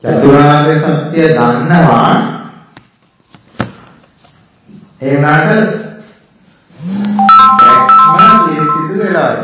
චතුරාර්ය සත්‍ය දන්නවා ඒ වුණාට දැක්ම පිළිසිදු වෙලාද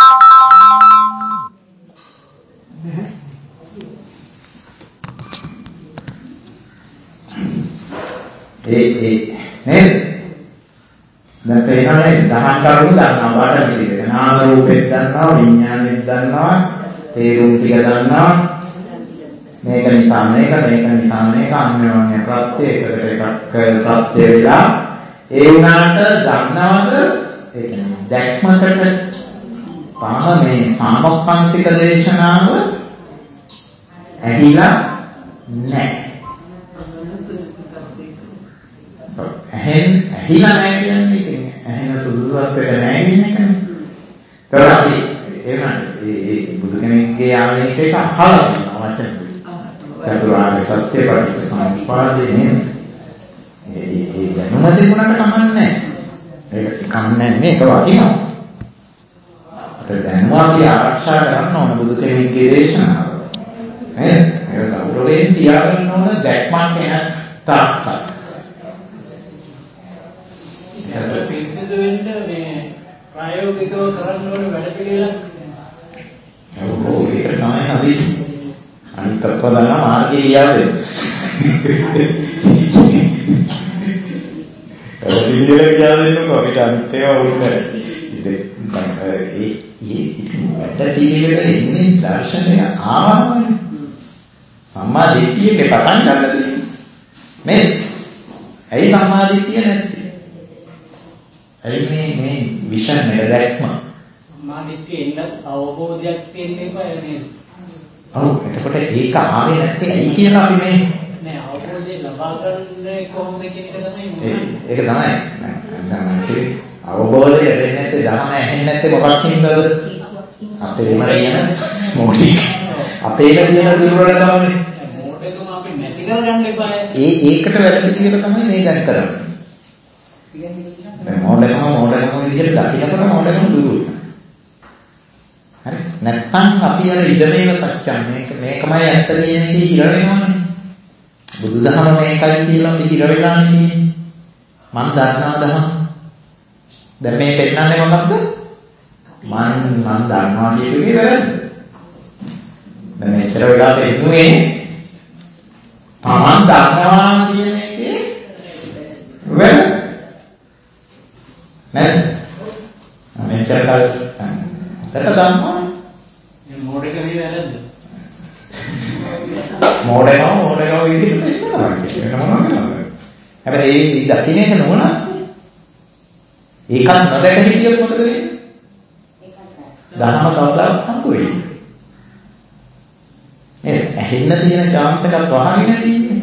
නේද? දැන් පේනවනේ දහම් කරුණු දන්නවා වාට පිළිදෙන නාම රූපෙත් දන්නවා විඥානෙත් දන්නවා තේරුම් ටික දන්නවා මේක නිසා මේක අන්‍යෝන්‍ය ප්‍රත්‍ය එකකට එකක් ප්‍රත්‍ය වෙලා ඒ වුණාට දන්නවද ඒ කියන්නේ දැක්මකට පහ මේ සාමොක්ඛංශික දේශනාව ඇහිලා නැහැ. ඇහිලා නැහැ කියන්නේ ඉතින් ඇහෙන සුදුසුකමක් නැහැ කියන එකනේ. ඒතකොට අපි ඒ බුදු කෙනෙක්ගේ ආලේඛ එක අහලා තියෙනවා වචන. චතුරාර්ය සත්‍ය පටිච්චසමුප්පාදේ නේද? ඒ දැනුම තිබුණාට කමන්නේ නැහැ. ඒක කමන්නේ නෙමෙයි ඒක වටිනවා. අපිට දැනුම අපි ආරක්ෂා කරන්න ඕන බුදු කෙනෙක්ගේ දේශනාව. නේද? ඒක ගෞරවයෙන් තියාගන්න ඕන දැක්මක් එන තාක්කල්. ඒක පිළිසිදු වෙන්න මේ ප්‍රායෝගිකව කරන්න ඕන වැඩ පිළිවෙලක්. ඔව් ඒක තමයි අපි අනිත් ඔක්කොම මාර්ගය ලියාවේ. ඒ පිළිවෙල කියලා දෙන්නකෝ අපිට අනිත් ඒවා වුණේ. ඉතින් වැඩ පිළිවෙල එන්නේ දර්ශනය ආවමනේ. සම්මා දිට්ඨියක පටන් ගන්න තියෙන්නේ. නේද? ඇයි සම්මා දිට්ඨිය නැත්තේ? ඇයි මේ විෂන් එක දැක්ම? සම්මා දිට්ඨිය එන්න අවබෝධයක් තියෙන්න එපා නේද? ඔව් එතකොට ඒක ආවේ නැත්තේ ඇයි කියලා අපි මේ නෑ අවබෝධය ලබා ගන්න කොහොමද කියන එක තමයි ඒක තමයි. දැන් අවබෝධය වෙන්නේ නැත්තේ ධර්ම ඇහෙන්නේ නැත්තේ මොකක් හින්දාද? අපේම කියන මොඩි අපේම කියන දුර්වලකමනේ. මොඩකම අපි නැති කරගන්න එපා. ඒකට වැඩ පිළිවෙල තමයි මේ දැන් කරන්නේ. දැන් මොඩකම විදිහට දකින්නකොට මොඩකම දුරු වෙනවා. හරි නැත්නම් අපි අර ඉදමේව සත්‍යම් මේකමයි ඇත්ත කියන එකේ හිර වෙනවනේ. බුදුදහම මේකයි කියලා අපි හිර වෙලා ඉන්නේ. මම දන්නවා දහම. දැන් මේ පෙන්නන්නේ මොකක්ද? මම දන්නවා කියුවේ වැරද්ද. දැන් මෙච්චර වෙලා පෙන්නුවේ තමන් දන්නවා කියන එකේ වැරද්ද. නේද? මෙච්චර කල් දන්නවා මොඩකමේ වැරද්ද. මොඩකම විදිහට වෙනවා කියන්නේ. හැබැයි ඒ දකින්න එක නෝනක්. ඒකත් නොදැක හිටියොත් මොකද වෙන්නේ? දහම කවදාවත් හම්බ වෙන්නේ. නේද? ඇහෙන්න තියෙන chance එකක් වහගෙන තියෙන්නේ.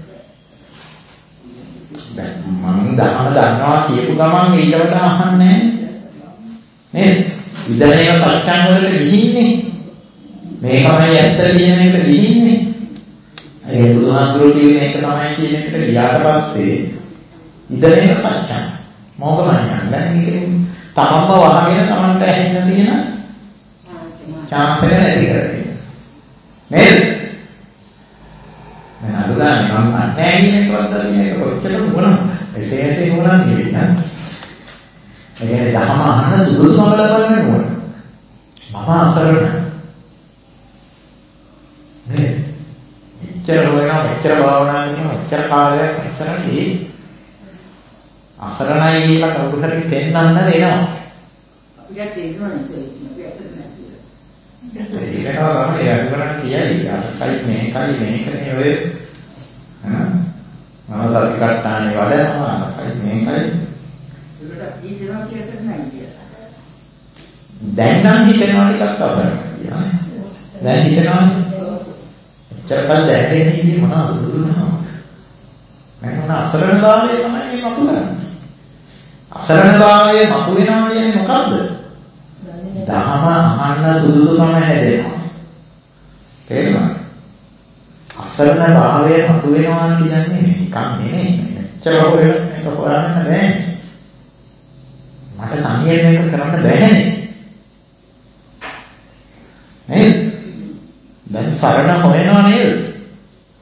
දැන් මම දහම දන්නවා කියපු ගමන් ඊට වඩා අහන්නේ නැහැ. නේද? ඉදමේව සත්‍යං වලට ගිහින්නේ. මේකමයි ඇත්ත කියන එකට ගිහින්නේ. ඒ බුදුහාමුදුරුවෝ කියන එක තමයි කියන එකට ගියාට පස්සේ ඉදමේව සත්‍යං මොකමයි දැන් ඉතින් තමන්ම වහගෙන තමන්ට ඇහෙන්න තියෙන chance එක නැති කරගන්න. නේද? මම අදුගානේ මම නැහැ කියන එකවත් කියන එක කොච්චර වුණා. එසේ වුණා නෙවෙයි නේද? ඒ දහම අහන්න සුදුසුම ලබන්න ඕන. මම අසරණ. නේ. එච්චර වෙනවා, එච්චර භාවනා කරනවා, එච්චර කාලයක් එච්චර නේ. අසරණයි කියලා කවුරු හරි පෙන්නන්න දෙනවා. අපිට තේරෙනවනේ අපි අසරණ නැහැ. ඒකනවා තමයි අනුකරණ කියයි. අරකයි මේකනේ ඔය මම සතිකට්ටානේ වඩනවා අරකයි මේකයි. ඒකට හිතනවා කියලා නැහැ කියලා. දැන් නම් හිතනවා ටිකක් අසරණයි කියලා. දැන් හිතනවා එච්චරකල් දැහැගෙන ඉන්නේ මොනවද බුදුදහම. මම මොන අසරණභාවය තමයි මේ මතු කරන්නේ. අසරණභාවය මතු වෙනවා කියන්නේ මොකද්ද? දහම අහන්න සුදුසුකම හැදෙනවා. තේරුණාද? අසරණ භාවය මතු වෙනවා කියන්නේ නිකන් නෙමෙයි. මෙච්චර හොයලා මේක හොයන්න බෑ. මට තනියෙන් මේක කරන්න බෑනේ. නේද? දැන් සරණ හොයනවා නේද?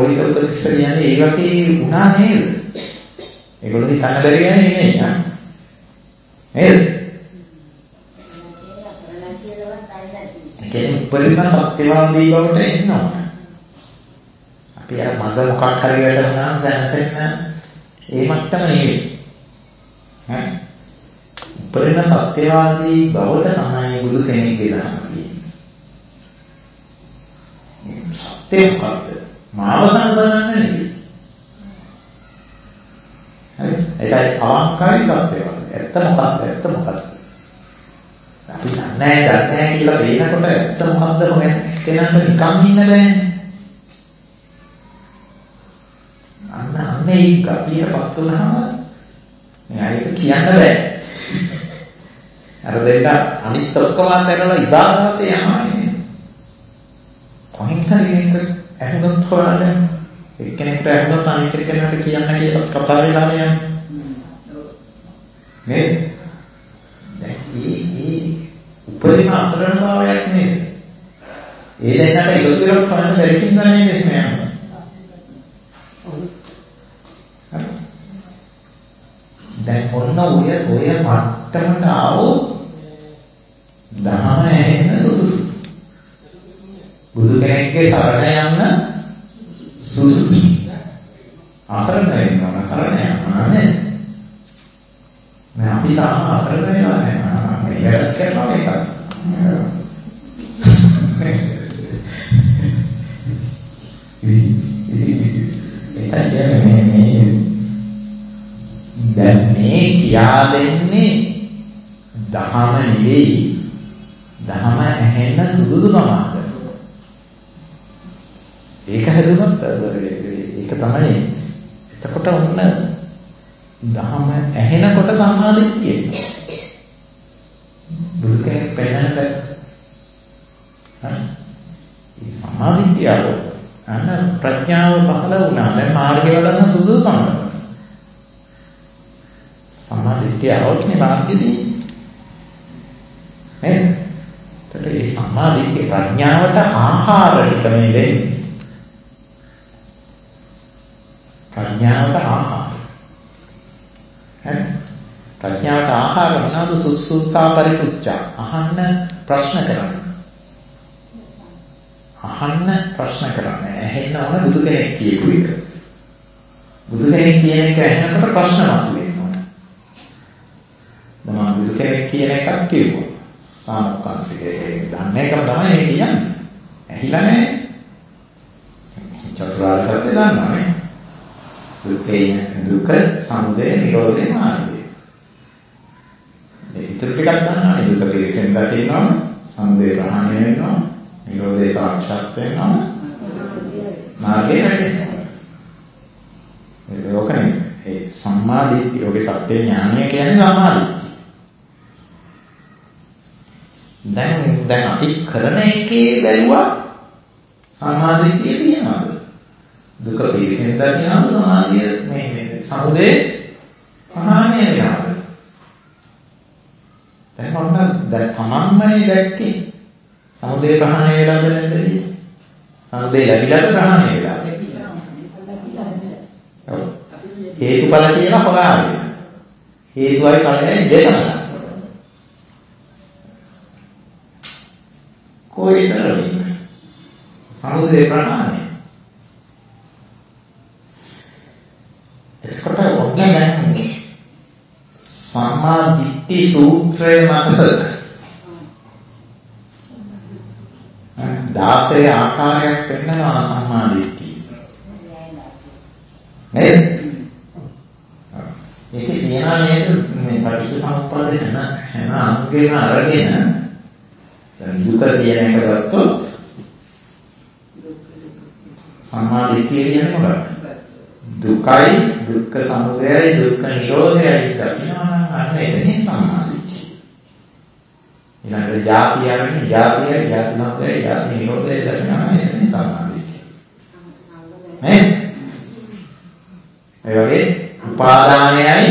මූලික උපදේශ කියන්නේ ඒ වගේ වුණා නේද? ඒගොල්ලෝ හිතන්න බැරි ගන්නේ නෙමෙයි නේද? ඒ කියන්නේ උපරිම සත්‍යවාදී බවට එන්න ඕන. අපි අර මඟ මොකක් හරි වැටුණාම දැනසෙන්න ඒ මට්ටම නෙවෙයි. හරි? උපරිම සත්‍යවාදී බවට තමයි බුදු කෙනෙක් කියලා කියන්නේ. සත්‍ය මොකක්ද? මාව සංසාරන්න නෙවෙයි. හරි? ඒකයි අවංකයි සත්‍යවාදී. ඇත්ත මොකක්ද? ඇත්ත මොකක්ද? අපි දන්නේ කියලා වෙනකොට ඇත්ත මොකක්ද හොයන්න කෙනාට නිකන් ඉන්න බෑනේ. අන්න ඒ ගතියටපත් වුණාම මෙයාට කියන්න බෑ. අර දෙන්න අනිත් ඔක්කොම අතහැරලා ඉබාගත යනවානේ. කොහෙන් හරි එක ඇහුනොත් හොයන්න එක්කෙනෙකුට ඇහුනොත් අනිත් කෙනාට කියන්න කියලා කතා වෙලා යනවා. නේද? දැන් ඒ උපරිම අසරණ භාවයක් නේද? ඒ දෙන්නට එකතු වෙලා කරන්න බැරි කින්දා නේද එහෙම යනවා. දැන් ඔන්න ඔය මට්ටමට ආවොත් දහම ඇහෙන්න සුදුසු. බුදු කෙනෙක්ගේ සරණ යන්න සුදුසු. අසරණ වෙනවා සරණ යනවා නේද? අපි තාම අසරණ වෙලා නැහැ. මේ වැඩ කරනවා මේක. දැන් මේ කියා දෙන්නේ දහම නෙවෙයි. දහම ඇහෙන්න සුදුසුකමක්ද? ඒක හැදුනොත් ඒක තමයි. එතකොට ඔන්න දහම ඇහෙනකොට සම්මාදිට්ඨිය එනවා. බුදු කෙනෙක් පෙන්නන බෑ. හරි? මේ සම්මාදිට්ඨිය අන්න ප්‍රඥාව පහළ වුණා. දැන් මාර්ගය වඩන්න සුදුසුකම. සම්මාදිට්ඨිය આવොත් මේ මාර්ගෙදී නේද? ඒතර මේ සම්මාදිට්ඨිය ප්‍රඥාවට ආහාර ටික මේ දෙන්නේ. ප්‍රඥාවට ආහාර. හරි? ප්‍රඥාවට ආහාර මොනවාද? සුසුසා පරිපුච්ඡා. අහන්න ප්‍රශ්න කරන්න. අහන්න ප්‍රශ්න කරන්න. ඇහෙන්න ඕන බුදු කෙනෙක් කියපු එක. බුදු කෙනෙක් කියන එක ඇහෙනකොට ප්‍රශ්න මතුවෙන්න ඕන. මම බුදු කෙනෙක් කියන එකක් කිව්වා. සාමකාංශිකේ දන්නේ එකම තමයි මේ කියන්නේ. ඇහිලා නැහැ. චතුරාර්ය සත්‍ය දන්නවනේ. දුක්ඛ සමුදය නිරෝධය මාර්ගය. ඒ ඊටු ටිකක් දන්නවනේ. දුක පිළිසෙන් දකින්නවා, සමුදය ප්‍රහාණය වෙනවා, නිරෝධය සාක්ෂාත් වෙනවා, මාර්ගය වැටෙනවා. ඒකනේ ඒ සම්මාදිට්ඨිය. ඔගේ සත්‍ය ඥානය කියන්නේ සම්මාදිට්ඨිය. දැන් අපි කරන එකේ බැලුවා සම්මාදිට්ඨිය තියනවාද? දුක පිළිසෙන් දකින්නද සමාධිය මේ සමුදේ ප්‍රහාණය වෙනවද? දැන් ඔන්න දැන් තමන්මනේ දැක්කේ සමුදේ ප්‍රහාණය වෙලාද නැද්ද කියලා? සමුදේ ලැබිලාද ප්‍රහාණය වෙලාද? ඔව්. හේතුඵල කියලා හොයාගෙන. හේතුවයි ඵලයයි දෙකම. කොයිතරම් සමුදේ ප්‍රහාණය. එතකොට ඔන්න දැන් සම්මා දිට්ඨි සූත්‍රයේ මත 16 ආකාරයක් පෙන්නනවා සම්මා දිට්ඨිය. නේද? ඒකේ තියනා නේද මේ පටිච්චසමුප්පාද හැම අංගෙම අරගෙන දුක කියන එක ගත්තොත් සම්මා දිට්ඨිය කියන්නේ මොකක්ද? දුකයි දුක්ඛ සමුදයයි දුක්ඛ නිරෝධයයි දකිනවා නම් අන්න එතනින් සම්මා දිට්ඨිය. ඊළඟට ජාතිය ආරන්නේ ජාතියයි ජාති සමුදයයි ජාති නිරෝධයයි දකිනවා නම් එතනින් සම්මා දිට්ඨිය. නේද? ඒ වගේ උපාදානයයි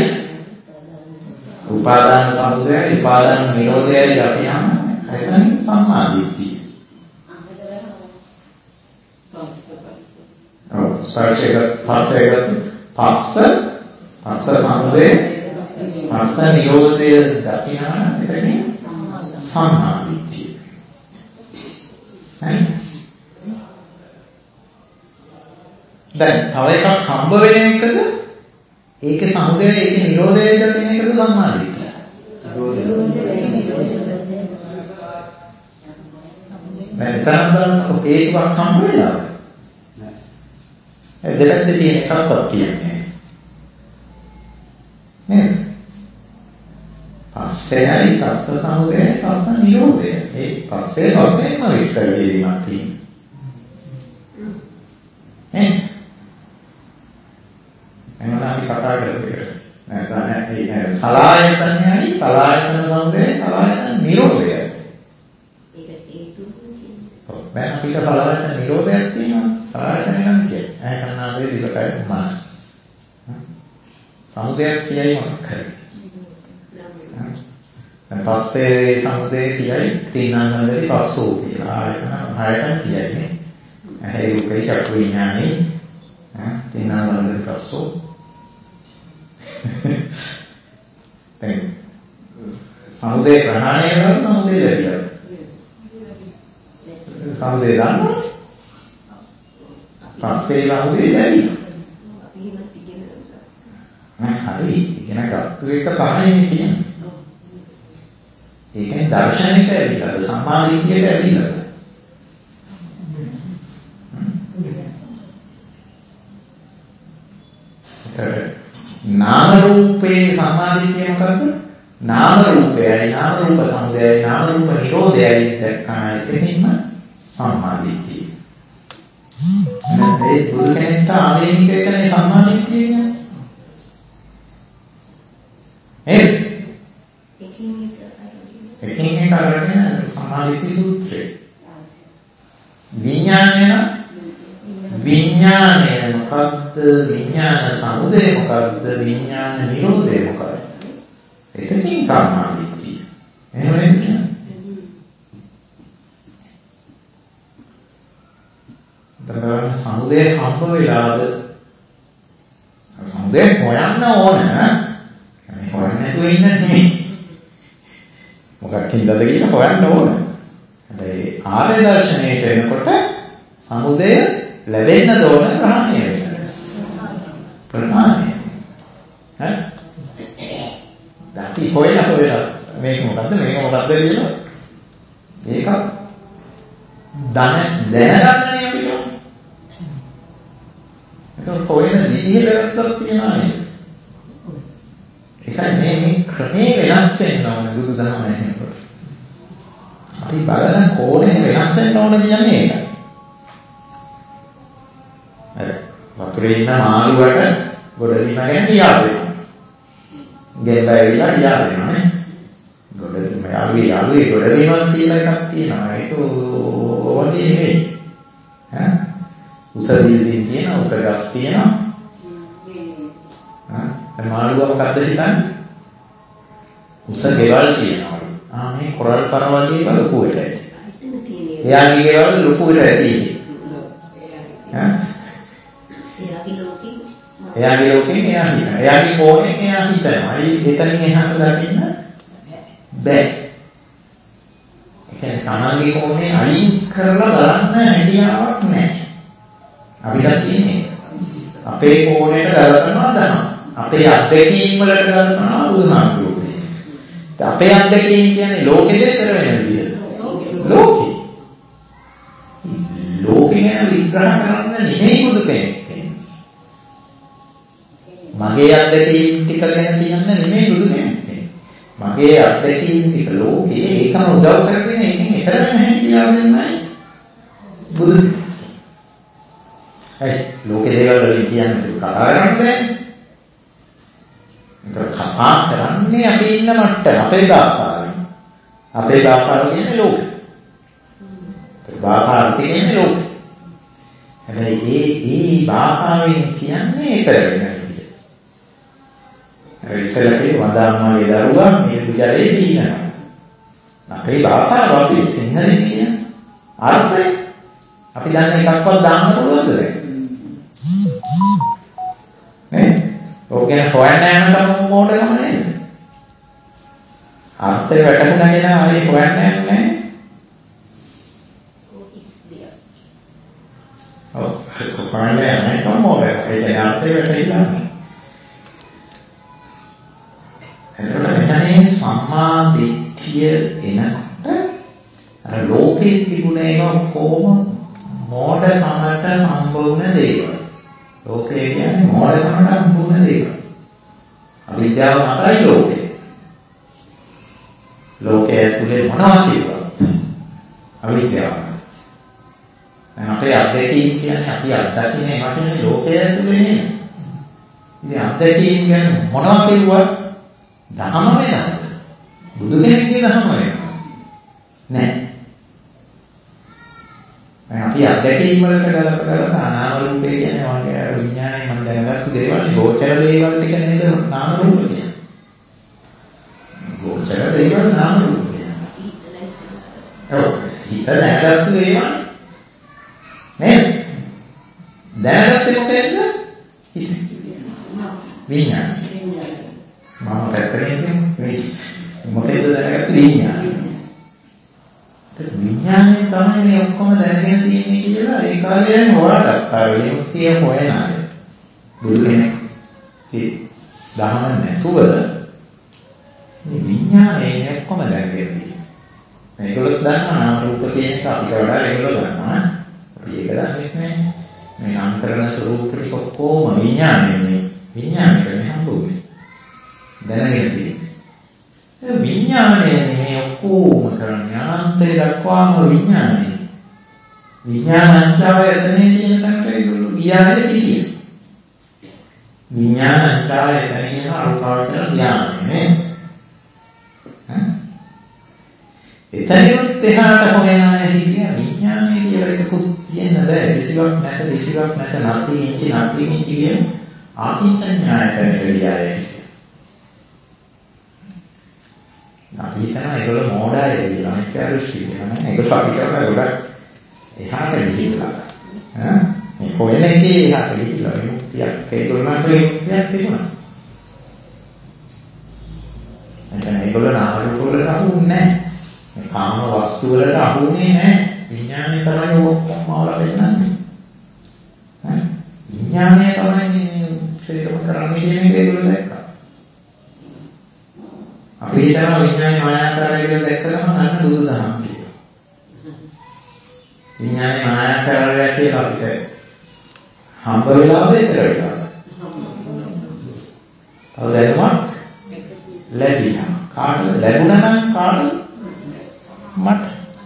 උපාදාන සමුදයයි උපාදාන නිරෝධයයි දකිනවා නම් එතනින් සම්මා දිට්ඨිය. ස්පර්ශයක පස්සයක පස්ස සමුදය පස්ස නිරෝධය දකිනවා එතනින් සම්මා දිට්ඨිය. හරි. දැන් තව එකක් හම්බ වෙන එකද ඒකේ සමුදය ඒකේ නිරෝධය දකින එකද සම්මා දිට්ඨිය. දැන් තරම්දරක හේතුවක් හම්බ වෙලාද? නෑ. දෙපැත්තේ තියෙන එකක්වත් කියන්නේ නේද? පස්සේයි පස්ස සමුදය පස්ස නිරෝධය. ඒ පස්සේ වශයෙන්ම විස්තර කිරීමක් තියෙනවා. නේ? එහෙනම් අපි කතා කරන්නේ නැත්නම් සලායතනයයි සලායතන සමුදය සලායතන නිරෝධය. දැන් අපිට සලායතන නිරෝධයක් තියෙනවා. සලායතන නම් කියන්නේ ඇහැ කන්නාසේ දිවකය මන. සමුදයක් කියයි මොකක් හරි. දැන් පස්සේ සමුදය කියයි තීනාංගවලදී පස්සෝ කියලා. ආයතන හයටම කියයි. ඇහැ රූපේ චක්කු විඥානේ තීනාංගවලදී පස්සෝ. දැන් සමුදය ප්‍රහාණය කරනවා සමුදය ලැබිලා. සමුදය ගන්නවා. පස්සේ සමුදය ලැබිලා. හරි. ඉගෙන ගත්ත එක තමයි කියන්නේ. ඒකෙන් දර්ශනයට ඇවිල්ලාද සම්මාදිටියට ඇවිල්ලාද? නාම රූපේ සම්මාදිටිය මොකද්ද? නාම රූපයයි නාම රූප සමුදයයි නාම රූප නිරෝධයයි දැක්කම එකකින්ම සම්මාදිටිය. මේ බුදු කෙනෙක්ට ආවේනික එකනේ සම්මාදිටිය කියන්නේ. එකින් එක අරගෙන සම්මාදිට්ඨි සූත්‍රය. විඥානය මොකද්ද? විඥාන සමුදය මොකද්ද? විඥාන නිරෝධය මොකද්ද? එතකින් සම්මාදිට්ඨිය. එහෙම නේද කියන්නේ? දැන් සමුදය හම්බ වෙලාද? සමුදය හොයන්න ඕන. හොයන්න නැතුව ඉන්න නෙමෙයි. මොකක් හින්දාද කියලා හොයන්න ඕන. හැබැයි ආර්ය දර්ශනයට එනකොට සමුදය ලැබෙන්න ඕන ප්‍රහාණය වෙනවා. ප්‍රහාණය. හරි? අපි හොයලා මේක මොකද්ද කියලා ඒක දැනගන්නනේ අපිට. ඒක හොයන විදිහ වැරද්දක් තියනවා නේද? ඒකයි මේ ක්‍රමේ වෙනස් වෙන්න ඕනේ බුදුදහම එනකොට. අපි බලන කෝණය වෙනස් වෙන්න ඕන කියන්නේ ඒකයි. හරි. වතුරේ ඉන්න මාළුවට ගොඩබිම ගැන කියා දෙනවා. ගෙල්ලයිලා කියා දෙනවා නේ. ගොඩබිම යාළුවේ ගොඩබිමක් කියලා එකක් තියෙනවා. ඒක වගේ නෙවෙයි. ඈ උස බිල්ඩින් තියෙනවා, උස ගස් තියෙනවා. මාළුවා මොකද්ද හිතන්නේ? උස ගෙවල් තියෙනවා. මේ කොරල් පර වගේ වල ලොකු වෙට ඇති. එයාගේ ගෙවල් ලොකු වෙට ඇති. එයාගේ ලෝකෙන් එයා හිතනවා. එයාගේ කෝණයෙන් එයා හිතනවා. එතනින් එහාට දකින්න බෑ. ඒ කියන්නේ තමන්ගේ කෝණේ අයින් කරලා බලන්න හැකියාවක් නැහැ. අපිට තියෙන්නේ අපේ කෝණයට ගලපනවා දහම. අපේ අත්දැකීම් වලට ගලපනවා බුදුහාමුදුරුවෝ. අපේ අත්දැකීම් කියන්නේ ලෝකෙද ඉතර වෙන විදිහට. ලෝකේ. ලෝකේ ගැන විග්‍රහ කරන්න නෙමෙයි බුදු කෙනෙක්. මගේ අත්දැකීම් ටික ගැන කියන්න නෙමෙයි බුදු කෙනෙක්. මගේ අත්දැකීම් ටික ලෝකේ ඒකම උදව් කරගෙන ඒකෙන් ඉතර වෙන හැටි කියලා දෙන්නයි බුදු. ලෝකේ දේවල් වලින් කියන්නේ කතා කරන්නේ. ඒක කතා කරන්නේ අපි ඉන්න මට්ටම අපේ භාෂාවෙන්. අපේ භාෂාව කියන්නේ ලෝකෙ. භාෂාව කියන්නේ ලෝකෙ. හැබැයි ඒ භාෂාවෙන් කියන්නේ ඊතර වෙන විදිය. ඉස්සෙල්ලා වදාම්මාගේ දරුවා මේ විචාරේ කියනවා. අපේ භාෂාව අපි සිංහලෙන් කියන්නේ අර්ථය අපි දන්න එකක්වත් දාන්න පුළුවන්ද දැන්? නේද? ඔක ගැන හොයන්න යනකම් මොඩකම නේද? අර්ථය වැටුණා කියලා ආයේ හොයන්න යන්නේ නැහැ. ඔව් හොයන්න යනකම් මොඩකම. ඒ කියන්නේ අර්ථය වැටෙලා නැහැ. එතකොට මෙතන සම්මා දිට්ඨිය එනකොට අර ලෝකේ තිබුණ ඒවා කොහොම මෝඩකමට හම්බ වුණ දේවල්. ලෝකේ කියන්නේ මෝඩකමට හම්බ වුණ දේවල්. අවිද්‍යාව මතයි ලෝකේ. ලෝකයේ ඇතුලේ මොනවා කියවත් අවිද්‍යාව. අපේ අත්දැකීම් කියන්නේ අපි අත්දකින්නේ ඒවා කියන්නේ ලෝකයේ ඇතුලේ නෙමෙයි. ඉතින් අත්දැකීම් කියන්නේ මොනවා කියුවත් ධර්ම වෙනවද? බුදු කෙනෙක්ගේ ධර්ම වෙනවද? නැහැ. අපි අත්දැකීම් වලට ගලපලා නාම රූපේ කියන්නේ වගේ විඥානය මම දැනගත්තු දේවල් ගෝචර දේවල් ටික නේද නාම රූප කියන්නේ. ගෝචර දේවල් නාම රූප කියන්නේ. ඔව් හිත දැනගත්තු ඒවා නේද? දැනගත්තේ මොකේද? හිත. විඥානය. මම පැත්තකින් මොකේද දැනගත්තේ විඥානය. විඥානය තමයි මේ ඔක්කොම දැනගෙන තියෙන්නේ කියලා ඒ කාලේ හොයාගත්තා. විමුක්තිය හොයන අය. බුදු කෙනෙක් දහම නැතුව මේ විඥානය ඔක්කොම දැනගෙන තියෙනවා. මේගොල්ලෝ දන්නා නාම රූප කියන එක අපිට වඩා ඒගොල්ලෝ දන්නවා. අපි ඒක දන්නේ නැහැ. මේ නම් කරන ස්වરૂප ටික ඔක්කොම විඥානයනේ. විඥානයනේ හම්බුනේ. දැනගෙන තියෙන්නේ. විඥානයේ මේ ඔක්කොම කරන්නේ අනන්තය දක්වාම විඥානයේ. විඥානංචාය එතනේ කියන තැනට ඒගොල්ලෝ ගියානේ පිටියේ. විඥානංචාය එතනේ අරුකාවතර ඥානය නේ. එතනිනුත් එහාට හොයන අය හිටිය විඥානය කියලා එකකුත් කියන්න බෑ. කිසිවක් නැත නැති කියන ආකින්චඤ්ඤායතනට ගියාය. අපි හිතනවා ඒගොල්ලෝ මෝඩයි කියලා. ඒක ඇරුෂ්ටි කියනවා. ඒගොල්ලෝ අපිට වඩා ගොඩක් එහාට ගිහිල්ලා. මේ හොයන එකේ එහාට ගිහිල්ලා විමුක්තියක් ඒගොල්ලන්ට විමුක්තියක් තිබුණා. එතන ඒගොල්ලෝ නාම රූප වලට අහුන්නේ නැහැ. මේ කාම වස්තු වලට අහුන්නේ නැහැ. විඥානය තමයි ඔක්කොම මාවල වෙන්නන්නේ. විඥානය තමයි මේ ශරීරම කරන්නේ කියන එක ඒගොල්ලෝ දැක්කා. අපි හිතනවා විඥානේ මායාකාරයි කියලා දැක්ක ගමන් අන්න බුදුදහම කියනවා. විඥානේ මායාකාරයි කියලා අපිට හම්බ වෙලාද ඉතර වෙලාද? අවදැනුමක් ලැබිලා. කාටද ලැබුණා නම් කාටද? මට.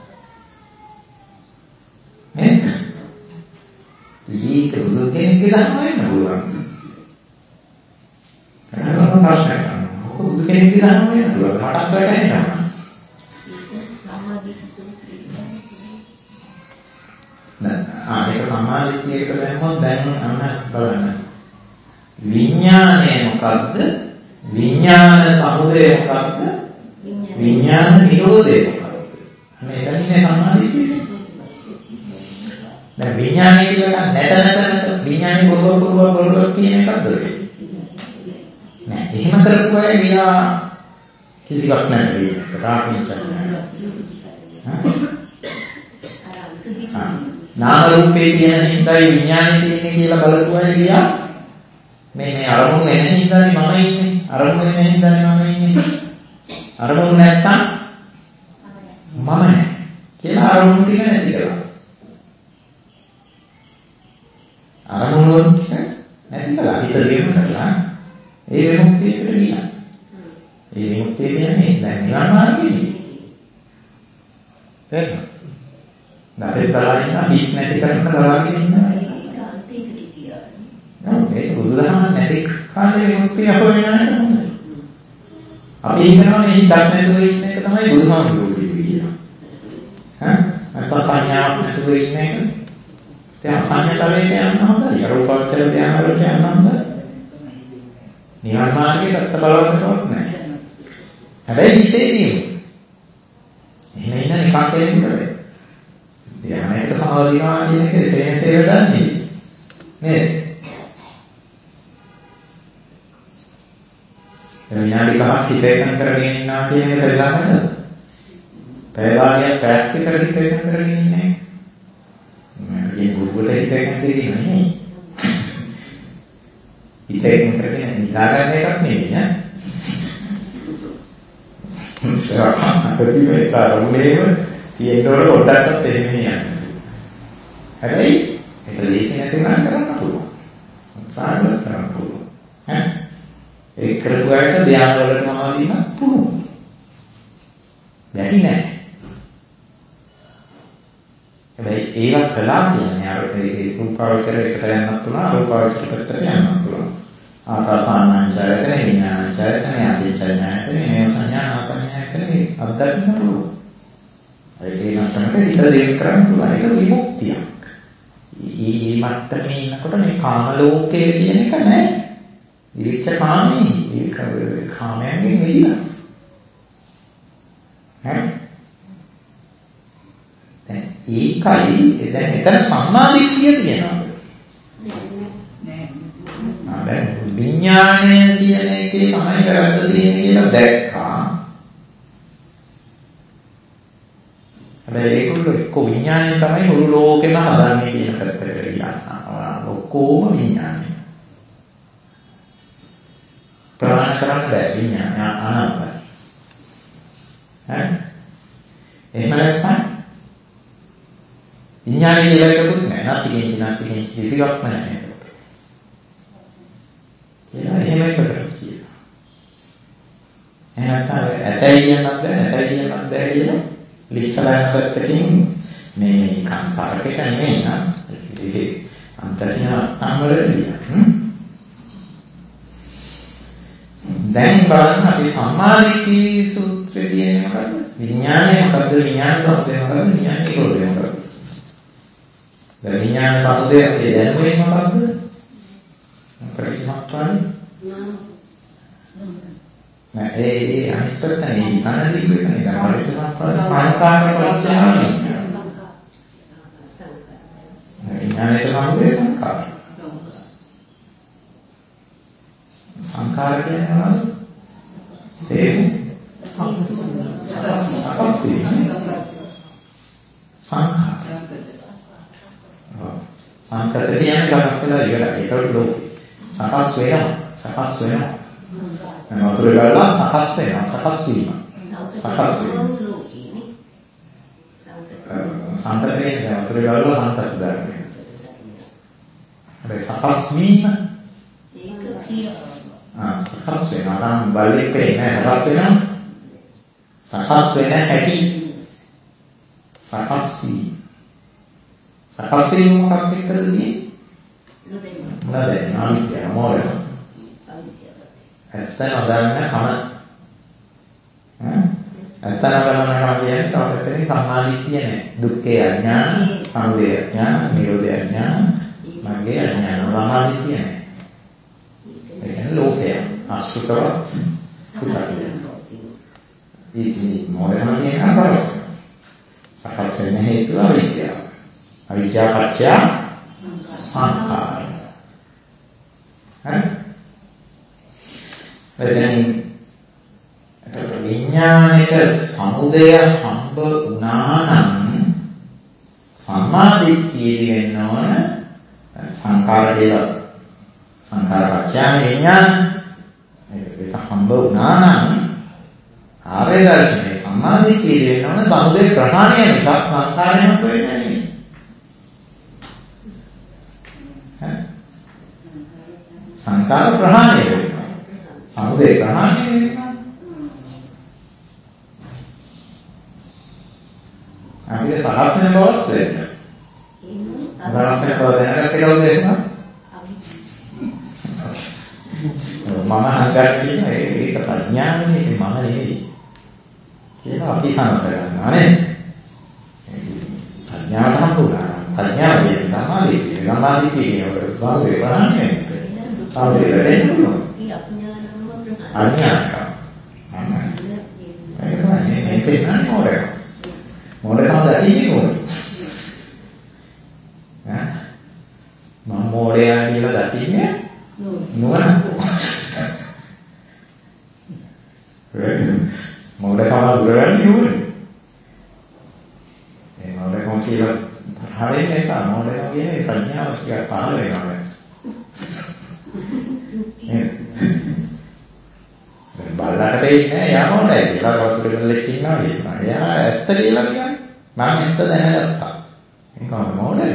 නේද? ඒක බුදු කෙනෙක්ගේ ධර්ම වෙන්න පුළුවන්. කරනවා ප්‍රශ්නයක්. බුදු කෙනෙක්ගේ ධර්ම වෙන්න පුළුවන්. මටත් වැටහෙනවා. ඒක සම්මාදිට්ඨියකට දැම්මොත් දැන් අන්න බලන්න. විඥානය මොකද්ද? විඥාන සමුදය මොකද්ද? විඥාන නිරෝධය මොකද්ද? මේ දැනන්නේ සම්මාදිට්ඨිය. දැන් විඥානය කියලා නැත විඥානේ බොරුව කියන එකක්ද ඔය? නෑ එහෙම කරපු අය ගියා කිසිවක් නැති වෙන එක රාගින් කරනවා. නාම රූපේ කියන හිඳයි විඥානේ තියෙන්නේ කියලා බලපු අය ගියා මේ අරමුණු එන හිඳයි මම ඉන්නේ අරමුණු එන හිඳයි මම ඉන්නේ අරමුණු නැත්තම් මම නෑ කියලා අරමුණු ටික නැති කරා. අරමුණු ටික නැති කළා හිත දෙන්න කරලා ඒ විමුක්තියට ගියා. ඒ විමුක්තිය කියන්නේ දැන් නිවන් මාර්ගයනේ. තේරෙනවද? නැතේ බලන්න හිස් නැති කරන්න බලාගෙන ඉන්නවා. ඒක බුදුදහම නැති කාලේ විමුක්තිය හොයනකට හොඳයි. අපි හිතනවා මේ හිතක් නැතුව ඉන්න එක තමයි බුදුහාමුදුරුවෝ කියන්නේ. නැත්නම් සංඥාවක් නැතුව ඉන්න එක. දැන් සංඥාතරයට යන්න හොඳයි. අරූපාවචර ධ්‍යාන වලට යන්න හොඳයි. නිවන් මාර්ගයට අත්ත බලවන්නවත් නැහැ. හැබැයි හිතේදී එහෙම ඉන්න නිකන් කෙනෙකුට බෑ. ධ්‍යානයකට සමාදිනවා කියන එක සේනසේව දන්නේ නේද? විනාඩි 5ක් හිත එකඟ කරගෙන ඉන්නවා කියන එක සරිලක් නේද? පැය වාගයක් පැයක් විතර හිත එකඟ කරගෙන ඉන්නේ. මේ ගුරුවරට හිත එකඟ කිරීම නෙමෙයි. හිත එකඟ කරගෙන නිකා ගන්න එකක් නෙමෙයි ඈ. අපිට මේ කාර්යමේම තියෙනකොට පොඩ්ඩක්වත් එහෙම යන්නේ. හැබැයි ඒක ලේසි නැති නම් කරන්න පුළුවන්. සාර්ථක කරන්න පුළුවන්. ඈ ඒක කරපු අයට ධ්‍යාන වලට සමාධියක් පුළුවන්. බැරි නෑ. හැබැයි ඒක කළා කියන්නේ අර ඒ රූපාවචරයකට යන්නත් පුළුවන් අරූපාවචර පැත්තට යන්නත් පුළුවන්. ආකාසානංචයතන විඥානංචයතන අභිචඤ්ඤායතන මේ සංඥා ආසඤ්ඤායතන අත්දකින්න පුළුවන්. ඒ මට්ටමට හිත දෙයක් කරන්න පුළුවන්. ඒක විමුක්තියක්. මේ මට්ටමේ ඉන්නකොට මේ කාම ලෝකයේ කියන එක නෑ. විරිච්ඡ කාමී ඒක කාමයෙන් මිදිලා. හරි. දැන් ඒකයි දැන් එතන සම්මාදිට්ඨිය තියෙනවා. නෑ. විඥාණය කියන එකේ තමයි වැරද්ද තියෙන්නේ කියලා දැක්කා. හැබැයි ඒගොල්ලෝ එක්ක විඥාණය තමයි මුළු ලෝකෙම හදන්නේ කියන පැත්තට ගියා. ඔක්කොම විඥාණය. ප්‍රමාණ කරන්න බෑ විඥාණය අනන්තයි. හරි? එහෙම නැත්නම් විඥාණය කියලා එකකුත් නෑ. නැති කිසිවක් නෑ. එහෙම එකකට කියනවා. එහෙනම් ඇතයි කියන්නත් බෑ නැතයි කියන්නත් බෑ කියලා ලිස්සලයන් පැත්තකින් මේ කාන්තාරකට නෙමෙයි නම් ඒ අන්තර්ජන අම්මලෙලිය. දැන් බලන්න අපි සම්මාදිට්ඨි සූත්‍රයේ කියන්නේ මොකද්ද? විඥානය මොකද්ද? විඥාන සමුදය මොකද්ද? විඥාන නිරෝධය මොකද්ද? දැන් විඥාන සමුදය අපේ දැනුමේ මොකද්ද? පරිසම්පාදේ නෑ ඒ අනිත් පැත්තනේ අනදී වෙන්නේ නේද පරිසම්පාද සංකාර පරිච්ඡේදය විඥානයේ සමුදය සංකාර කියන්නේ මොනවද? ඒ සංකාර කියන්නේ සකස් වෙලා ඉවරයි. ඒකට ලෝකේ සකස් වෙනවා. වතුර ගලලා සකස් වෙනවා. සකස් වීම. සංකතයෙන් වතුර ගලලා සංකත දාන්නේ. හැබැයි සකස් වීම ඒක කියනවා. සකස් වෙනවා. නම් බලේ පේන්නේ සකස් වෙනවා. සකස් වෙන හැටි සකස් වීම. සකස් වීම මොකක්ද කියන්නේ? නෑ අනිත්‍ය මොරය. ඇත්ත නොදන්න කම. ඇත්ත නොදන්න කම කියන්නේ තවපැත්තකින් සම්මාදිට්ඨිය නෑ. දුක්ඛේ අඥාන, සමුදය අඥාන, නිරෝධය අඥාන, මග්ගේ අඥාන. සම්මාදිට්ඨිය නෑ. ඒ කියන්නේ ලෝකය අසුතව කුසලයි. මේ මොරයම කියන අදහස. සකස් වෙන හේතුව අවිද්‍යාව. අවිද්‍යාව පත්‍ය සංඛාර. හරි? දැන් විඥානයේ සමුදය හම්බ වුණා නම් සම්මාදිට්ඨිය වෙන්න ඕන සංඛාර දේව සංඛාර පත්‍ය විඥාන ඒක හම්බ වුණා නම් ආර්ය දර්ශනයේ සම්මාදිට්ඨිය වෙන්න ඕන සමුදය ප්‍රහාණය නිසා සංඛාරයක් වෙන්නේ නැහැ. සංකාර ප්‍රහාණය වෙනවා. සමුදය ප්‍රහාණය වෙනවා. අපිට සකස් වෙන බවත් වෙනවා. සකස් වෙන බව දැනගත්තේ කවුද එහෙම? මම හංගන්න කියන ඒක ප්‍රඥාවනේ මම නෙවෙයි. කියලා අපි සංස ගන්නවා නේද? ප්‍රඥාවට හම්බුනා. ප්‍රඥාව කියන්නේ සමාධිය. සමාධිය කියන්නේ සමුදය ප්‍රහාණය වෙනවා. සමුදය වෙනවා. අඥානකම. ඒක තමයි මේක නෑ මොරේ. මොරේකම දැකීමේ ඕනේ. මම මොරේ කියලා දැකීමේ නුවණ. මොඩේනවා කියන්නේ ප්‍රඥාව ටිකක් පහළ වෙනවා. බල්ලට වෙන්නේ එයා මොඩයි කියලා වතුර වලක් ඉන්නවා කියනවා. එයා ඇත්ත කියලා කියන්නේ. මම ඇත්ත දැනගත්තා. ඒක මොඩයි.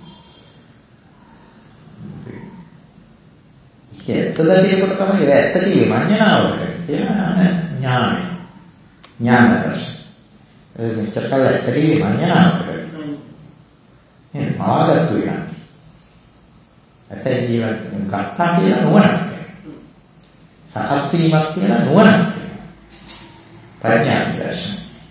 ඇත්ත දැකීමකට තමයි ඇත්ත කියේ මඤ්ඤණාවට කියලා ඥානය. ඥාන දර්ශන. මෙච්චර කල් ඇත්ත කියේ මඤ්ඤණාවට. එහෙනම් ආගත්තු යන්නේ. ඇත්තයි කියලා ගත්තා කියලා නුවණක්. සකස් වීමක් කියලා නුවණක්. ප්‍රඥා දර්ශන.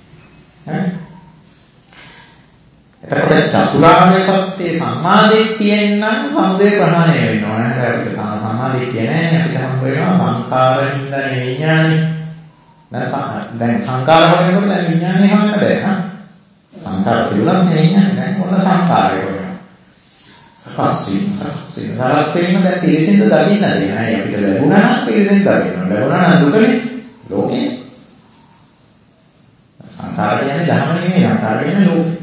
එතකොට චතුරාර්ය සත්‍ය සම්මාදිට්ඨියෙන් නම් සමුදය ප්‍රහාණය වෙන්න ඕන. අපිට සම්මාදිට්ඨිය නැහැ. අපිට හම්බ වෙනවා සංකාරින්දනේ විඥානේ. දැන් සංකාර හොයනකොට දැන් විඥානේ හොයන්න බෑ නා. සංකාර තිබුණත් විඥානේ දැන් මොන සංකාරය හොයනවා. සකස් වීම දැන් පිළිසින්ද දකින්න දෙන්නේ. අපිට ලැබුණා නම් පිළිසින්ද දකින්න. ලැබුණා නම් දුකනේ ලෝකේ. සංකාර කියන්නේ ධර්ම නෙමෙයි. සංකාර කියන්නේ ලෝකේ.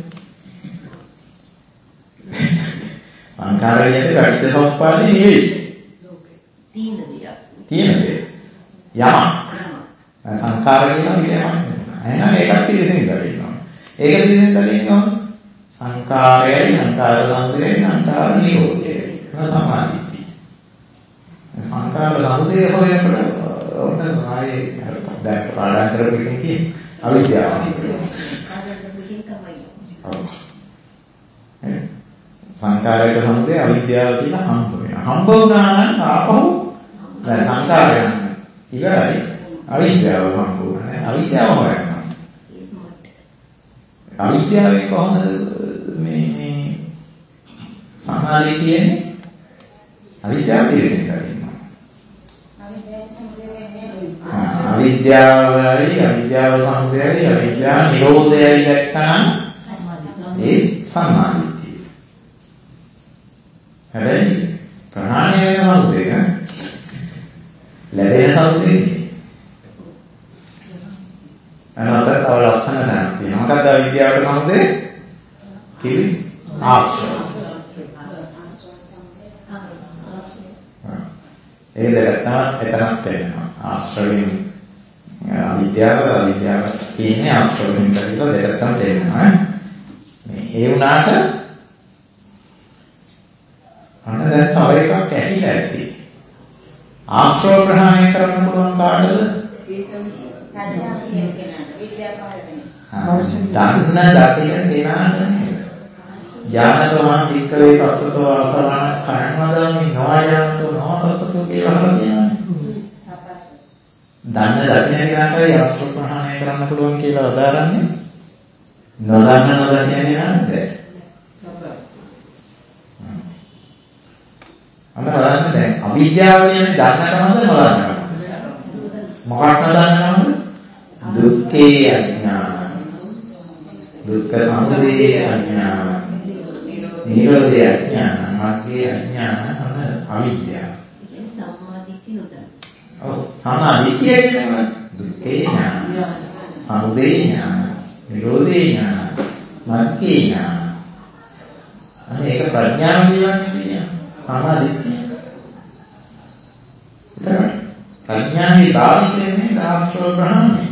සංකාරය කියන්නේ පටිච්චසමුප්පාදේ නෙවෙයි. ලෝකේ. තීන දෙයක්. යමක්. සංකාර කියනවා යමක්. එහෙනම් ඒකත් පිළිසින් ගන්නවා. ඒක පිළිසින් ගන්නවා. සංකාරයයි සංකාර සමුදයයි සංකාර නිරෝධයයි. සමාධිය. සංකාර සමුදය හොයනකොට ඔන්න ආයේ දැන් පාඩම් කරපු එකකින් කියන්නේ අවිද්‍යාව. සංකාරයට සමුදය අවිද්‍යාව කියලා හම්බ වෙනවා. හම්බ වුණා නම් ආපහු දැන් සංකාරය ඉවරයි. අවිද්‍යාව හම්බ වුණා. අවිද්‍යාව හොයනවා. අවිද්‍යාවේ කොහොමද මේ සමාධිය කියන්නේ? අවිද්‍යාව පිළිසින් කරනවා. අවිද්‍යාව සමුදයයි අවිද්‍යාව නිරෝධයයි දැක්කම ඒ සමාධිය. හැබැයි ප්‍රහාණය වෙන සමුදය ලැබෙන සමුදය අනතර තව ලස්සන තැනක් තියෙනවා. මොකක්ද අවිද්‍යාවට සමුදය? කිවි ආශ්‍රය. ඒ දෙක තමයි එතනක් වෙනවා. ආශ්‍රයෙන් අවිද්‍යාව කියන්නේ ආශ්‍රයෙන් කියලා දෙක තමයි තේරෙනවා. මේ ඒ වුණාට අන්න දැන් තව එකක් ඇහිලා ඇති. ආශ්‍රව ප්‍රහාණය කරන්න පුළුවන් කාටද? දන්න දකින කෙනාට නේද? ඥානතෝමන් වික්කවේ පස්සතෝ ආසවණ කර්මදාමි නොයනතෝ නොපස්සතෝ කියලා අහලා තියෙනවානේ. දන්න දකින කෙනාටයි ආශ්‍රව ප්‍රහාණය කරන්න පුළුවන් කියලා අදාරන්නේ. නොදන්න නොදකින කෙනාට බැහැ. අන්න බලන්න දැන් අවිද්‍යාව කියන්නේ දන්නකමද නොදන්නකමද? මොකක්ද දන්නකමද? දුක්ඛේ අඥාන. දුක්ඛ සමුදය අඥාන. නිරෝධය අඥාන. මාර්ගයේ අඥාන අන්න අවිද්‍යාව. ඒ සම්මාදිට්ඨිය උදා. ඔව් සම්මාදිට්ඨිය කියන්නේ දුක්ඛේ ඥාන. සමුදය ඥාන. නිරෝධේ ඥාන. මාර්ගයේ ඥාන. අන්න ඒක ප්‍රඥාව කියන්නේ සමාධිය. එතකොට ප්‍රඥාවේ ධාර්මිකයේ ආශ්‍රව ප්‍රහාණය.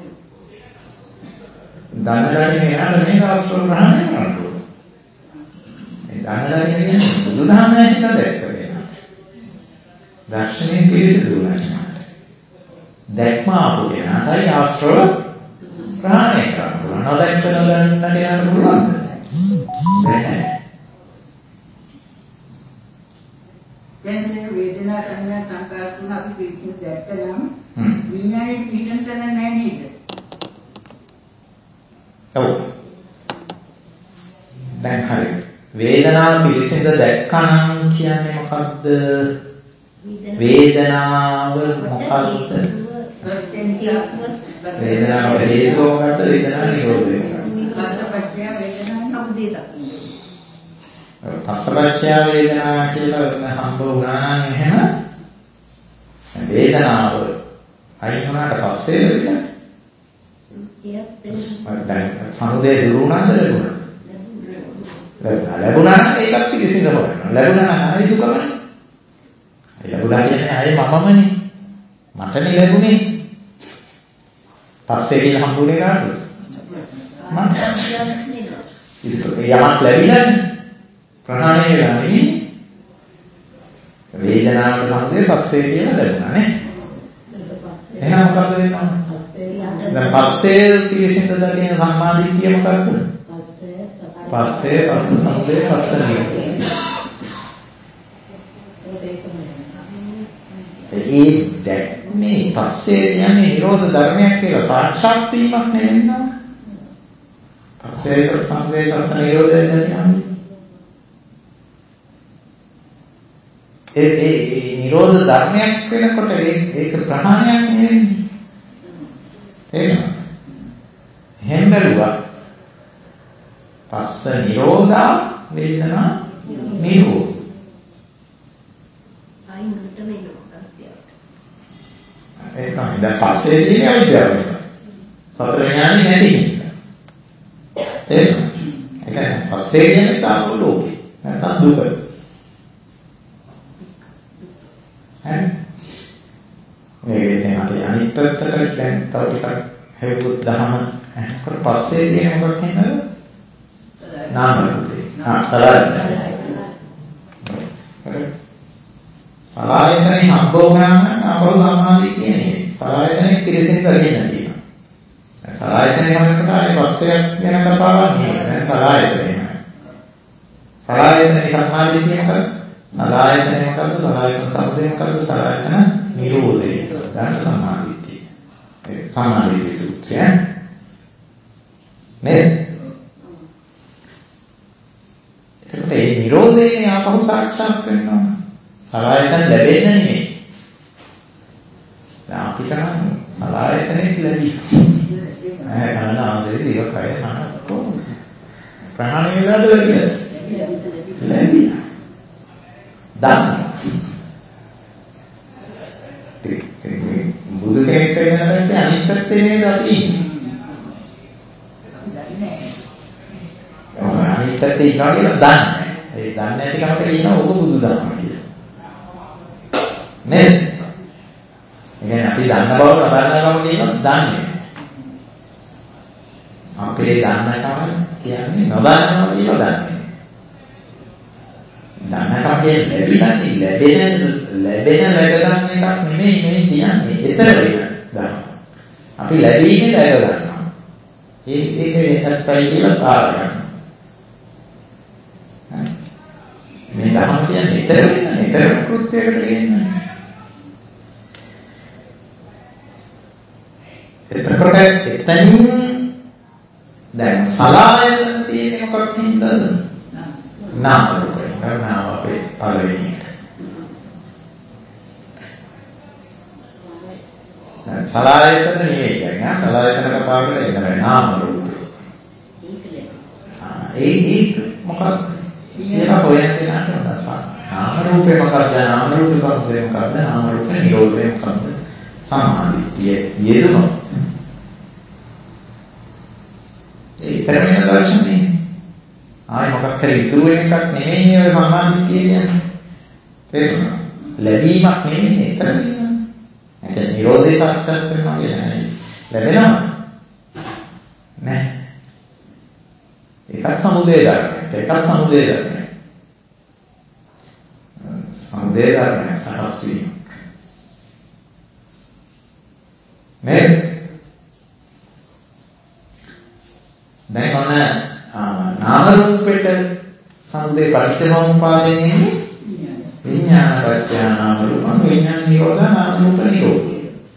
ධනලයෙන් එහාට මේ ආශ්‍රව ප්‍රහාණය කරනවා. මේ ධනලයෙන් කියන්නේ බුදුදහමේ හිතා දැක්කේ. දර්ශනයේ පිළිසිදු වෙනවා. දැක්ම ආපු කෙනාටයි ආශ්‍රව ප්‍රහාණය කරන්න. නොදැක්ක නොදන්න කෙනාට පුළුවන්ද? බැහැ. දැන් මේ වේදනා සංඥා සංකාර තුන අපි පිළිසින් දැක්කනම් විඥානයේ පිටතන නැහැ නේද? ඔව්. දැන් හරි. වේදනාව පිළිසින් දැක්කනම් කියන්නේ මොකද්ද? වේදනාව මොකද්ද? වේදනාව හේතුව මොකද්ද? වේදනාව නිරෝධය මොකද්ද? පස්සපච්චය වේදනා සමුදය දක්වනවා. පස්සපච්චය වේදනා කියලා හම්බ වුණා නම් එහෙම වේදනාව අයින් වුණාට පස්සේ දැන් සමුදය දුරු වුණාද ලැබුණා? ලැබුණා නම් ඒකත් පිළිසිඳ හොයනවා. ලැබුණා නම් ආයෙ දුකමනේ. ලැබුණා කියන්නේ ආයෙ මමමනේ. මටනේ ලැබුණේ. පස්සේ කියලා හම්බුනේ කාටද? මට. යමක් ලැබිලානේ. ප්‍රහාණය වෙලා නෙමෙයි. වේදනාවට සමුදේ පස්සේ කියලා ලැබුණා නේ. එහෙනම් මොකද වෙන්නේ? දැන් පස්සේ පිළිසිඳ දකින සම්මාදිට්ඨිය මොකක්ද? පස්සේ පස්ස සමුදේ පස්ස නිරෝධය. ඒ දැක්මේ පස්සේ කියන්නේ නිරෝධ ධර්මයක් කියලා සාක්ෂාත් වීමක් නෙවෙයි නේද? පස්සේ පස්ස සමුදේ පස්ස නිරෝධය කියන්නේ ඒ නිරෝධ ධර්මයක් වෙනකොට ඒක ප්‍රහාණයක් නෙවෙයි. එහෙනම් එහෙම බැලුවා පස්ස නිරෝධා වේදනා නිරෝධ. ඒක තමයි දැන් පස්සේ තියෙන අවිද්‍යාව. සතර ඥානෙ නැති නිසා. ඒක කියන්නේ පස්සේ කියන්නේ තාම ලෝකේ. නැත්නම් දුක. හරි. මේකෙන් අපි අනිත් පැත්තට දැන් තව ටිකක් හෙව්වොත් දහම අහකට පස්සේ තියෙන මොකක් කියනද? නාම රූපේ. සලආයතනයි. සලආයතනයි හම්බ වුණාම අපව සමාධිය කියන්නේ. සලආයතනයි පිළිසෙන් කරගෙන තියෙනවා. සලආයතනයි හැමකට ආයේ පස්සේ යන කතාවක් නෙවෙයි. දැන් සලආයතනයි. සලආයතනයි සමාධිය කියන්නේ සලආයතනය මොකද්ද? සලආයතන සමුදය මොකද්ද? සලආයතන නිරෝධය. දැන් සමාධිය. ඒ සමාධියේ සූත්‍රය නේද? එතකොට මේ නිරෝධයෙන් ආපහු සාක්ෂාත් වෙනවා. සලආයතන ලැබෙන්නේ නෙමෙයි. දැන් අපිට නම් සලආයතනෙත් ලැබෙනවා. කනනාදේ දිවකය මනෝ ප්‍රහාණය වෙලාද ලැබෙනවා. දන්න. බුදු කෙනෙක් වෙන පස්සේ අනිත් පැත්තේ නේද අපි ඉන්නේ. අනිත් පැත්තේ ඉන්නවා කියලා දන්නේ. ඒ දන්නේ නැති කමට කියනවා ඔබ බුදු දහම කියලා. නේද? يعني අපි දන්න බව නොදන්නා බව කියනවා දන්නේ. අපේ දන්නකම කියන්නේ නොදන්නවා කියලා දන්නේ. දන්නකම කියන්නේ ලැබෙන läග ගන්න එකක් නෙමෙයි මේ කියන්නේ. ඊතර වෙන ගන්න. අපි ලැබීමේ läග ගන්නවා. ඒක වෙනත්යි කියලා පාර ගන්නවා. මේ ධර්ම කියන්නේ ඊතර කෘත්‍යයකට කියන්නේ. එතකොට එතනින් දැන් සලආයතන තියෙන්නේ මොකක් හින්දාද? නාම රූපය. නාම අපේ පළවෙනි එක. දැන් සලආයතන නෙවෙයි කියන්නේ සලආයතන කතාව කරලා එන්න බෑ නාම රූපය. ඒක මොකක්ද? කියලා හොයන්න කෙනාට උදසක්. නාම රූපේ මොකක්ද? නාම රූප සමුදය මොකක්ද? නාම රූප නිරෝධය මොකක්ද? සමාධිය යෙදුණා. ඒ පරිණත දර්ශනේ ආයි මොකක් හරි ඉතුරු වෙන එකක් නෙමෙයි ඔය සම්මාදිට්ඨිය කියන්නේ. තේරුණා? ලැබීමක් නෙමෙයි ඒතර කියන්නේ. ඒක නිරෝධය සාක්ෂාත් කරනවා කියන්නේ ලැබෙනවා. නෑ. ඒකත් සමුදය ධර්මයක්. ඒකත් සමුදය ධර්මයක්. සමුදය ධර්මයක් සකස් වීමක්. නේද? දැන් ඔන්න නාම රූපෙට සමුදේ පටිච්චසමුප්පාදයෙන් විඥාන පත්‍ය නාම රූපං විඥාන නිරෝධ නාම රූප නිරෝධය.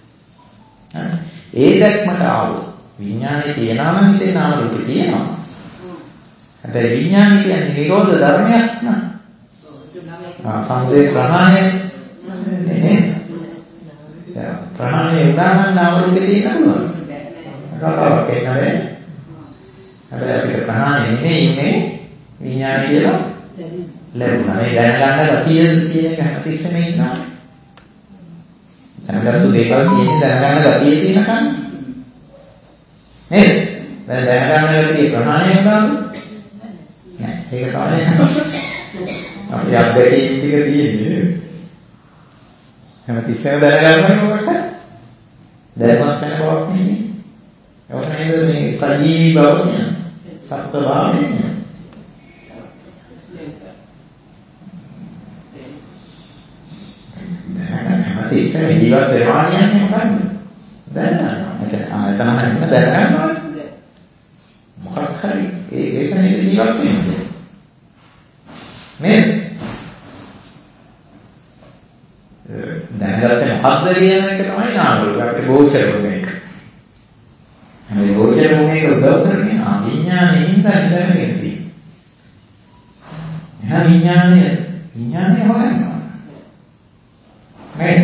ඒ දැක්මට ආවෝ විඥානේ තියනවා නම් හිතේ නාම රූපේ තියෙනවා. හැබැයි විඥාන කියන්නේ නිරෝධ ධර්මයක් නා. සමුදේ ප්‍රහාණය නේ. ප්‍රහාණය උදාහරණ නාම රූපේ තියෙනවා. කතාවක් එන්නේ. හැබැයි අපිට ප්‍රහාණය නෙමෙයි ඉන්නේ විඥානය කියලා ලැබුණා. මේ දැනගන්න ගතිය කියන එක හැමතිස්සෙම ඉන්නවා. දැනගත්තු දේවල් කියන්නේ දැනගන්න ගතිය තියෙනකන් නේද? දැන් දැනගන්න ගතිය ප්‍රහාණය වුණාද? නෑ. ඒක තමයි අපි අත්දැකීම් ටික තියෙන්නේ. හැමතිස්සෙම දැනගන්න මොකක්ද? දැනවත් වෙන බවක් නෙමෙයි. ඒක නේද මේ සජීවී බව කියන්නේ. සත්ව භාවය කියන්නේ. හැමතිස්සෙම ජීවත් වෙනවා කියන්නේ මොකක්ද? දැනගන්නවා. එතන හැම දැනගන්නවා. මොකක් හරි ඒක නේද ජීවත් වෙන්නේ. නේද? දැනගත්තේ මොකද්ද කියන එක තමයි නාම රූප. අපිට ගෝචර වුණ එක. මේ ගෝචර වුණ එක උදව් කරන්නේ අවිඥානයේ ඉඳන් දැනගෙන තියෙන්නේ. එහෙනම් විඥානය හොයනවා. නේද?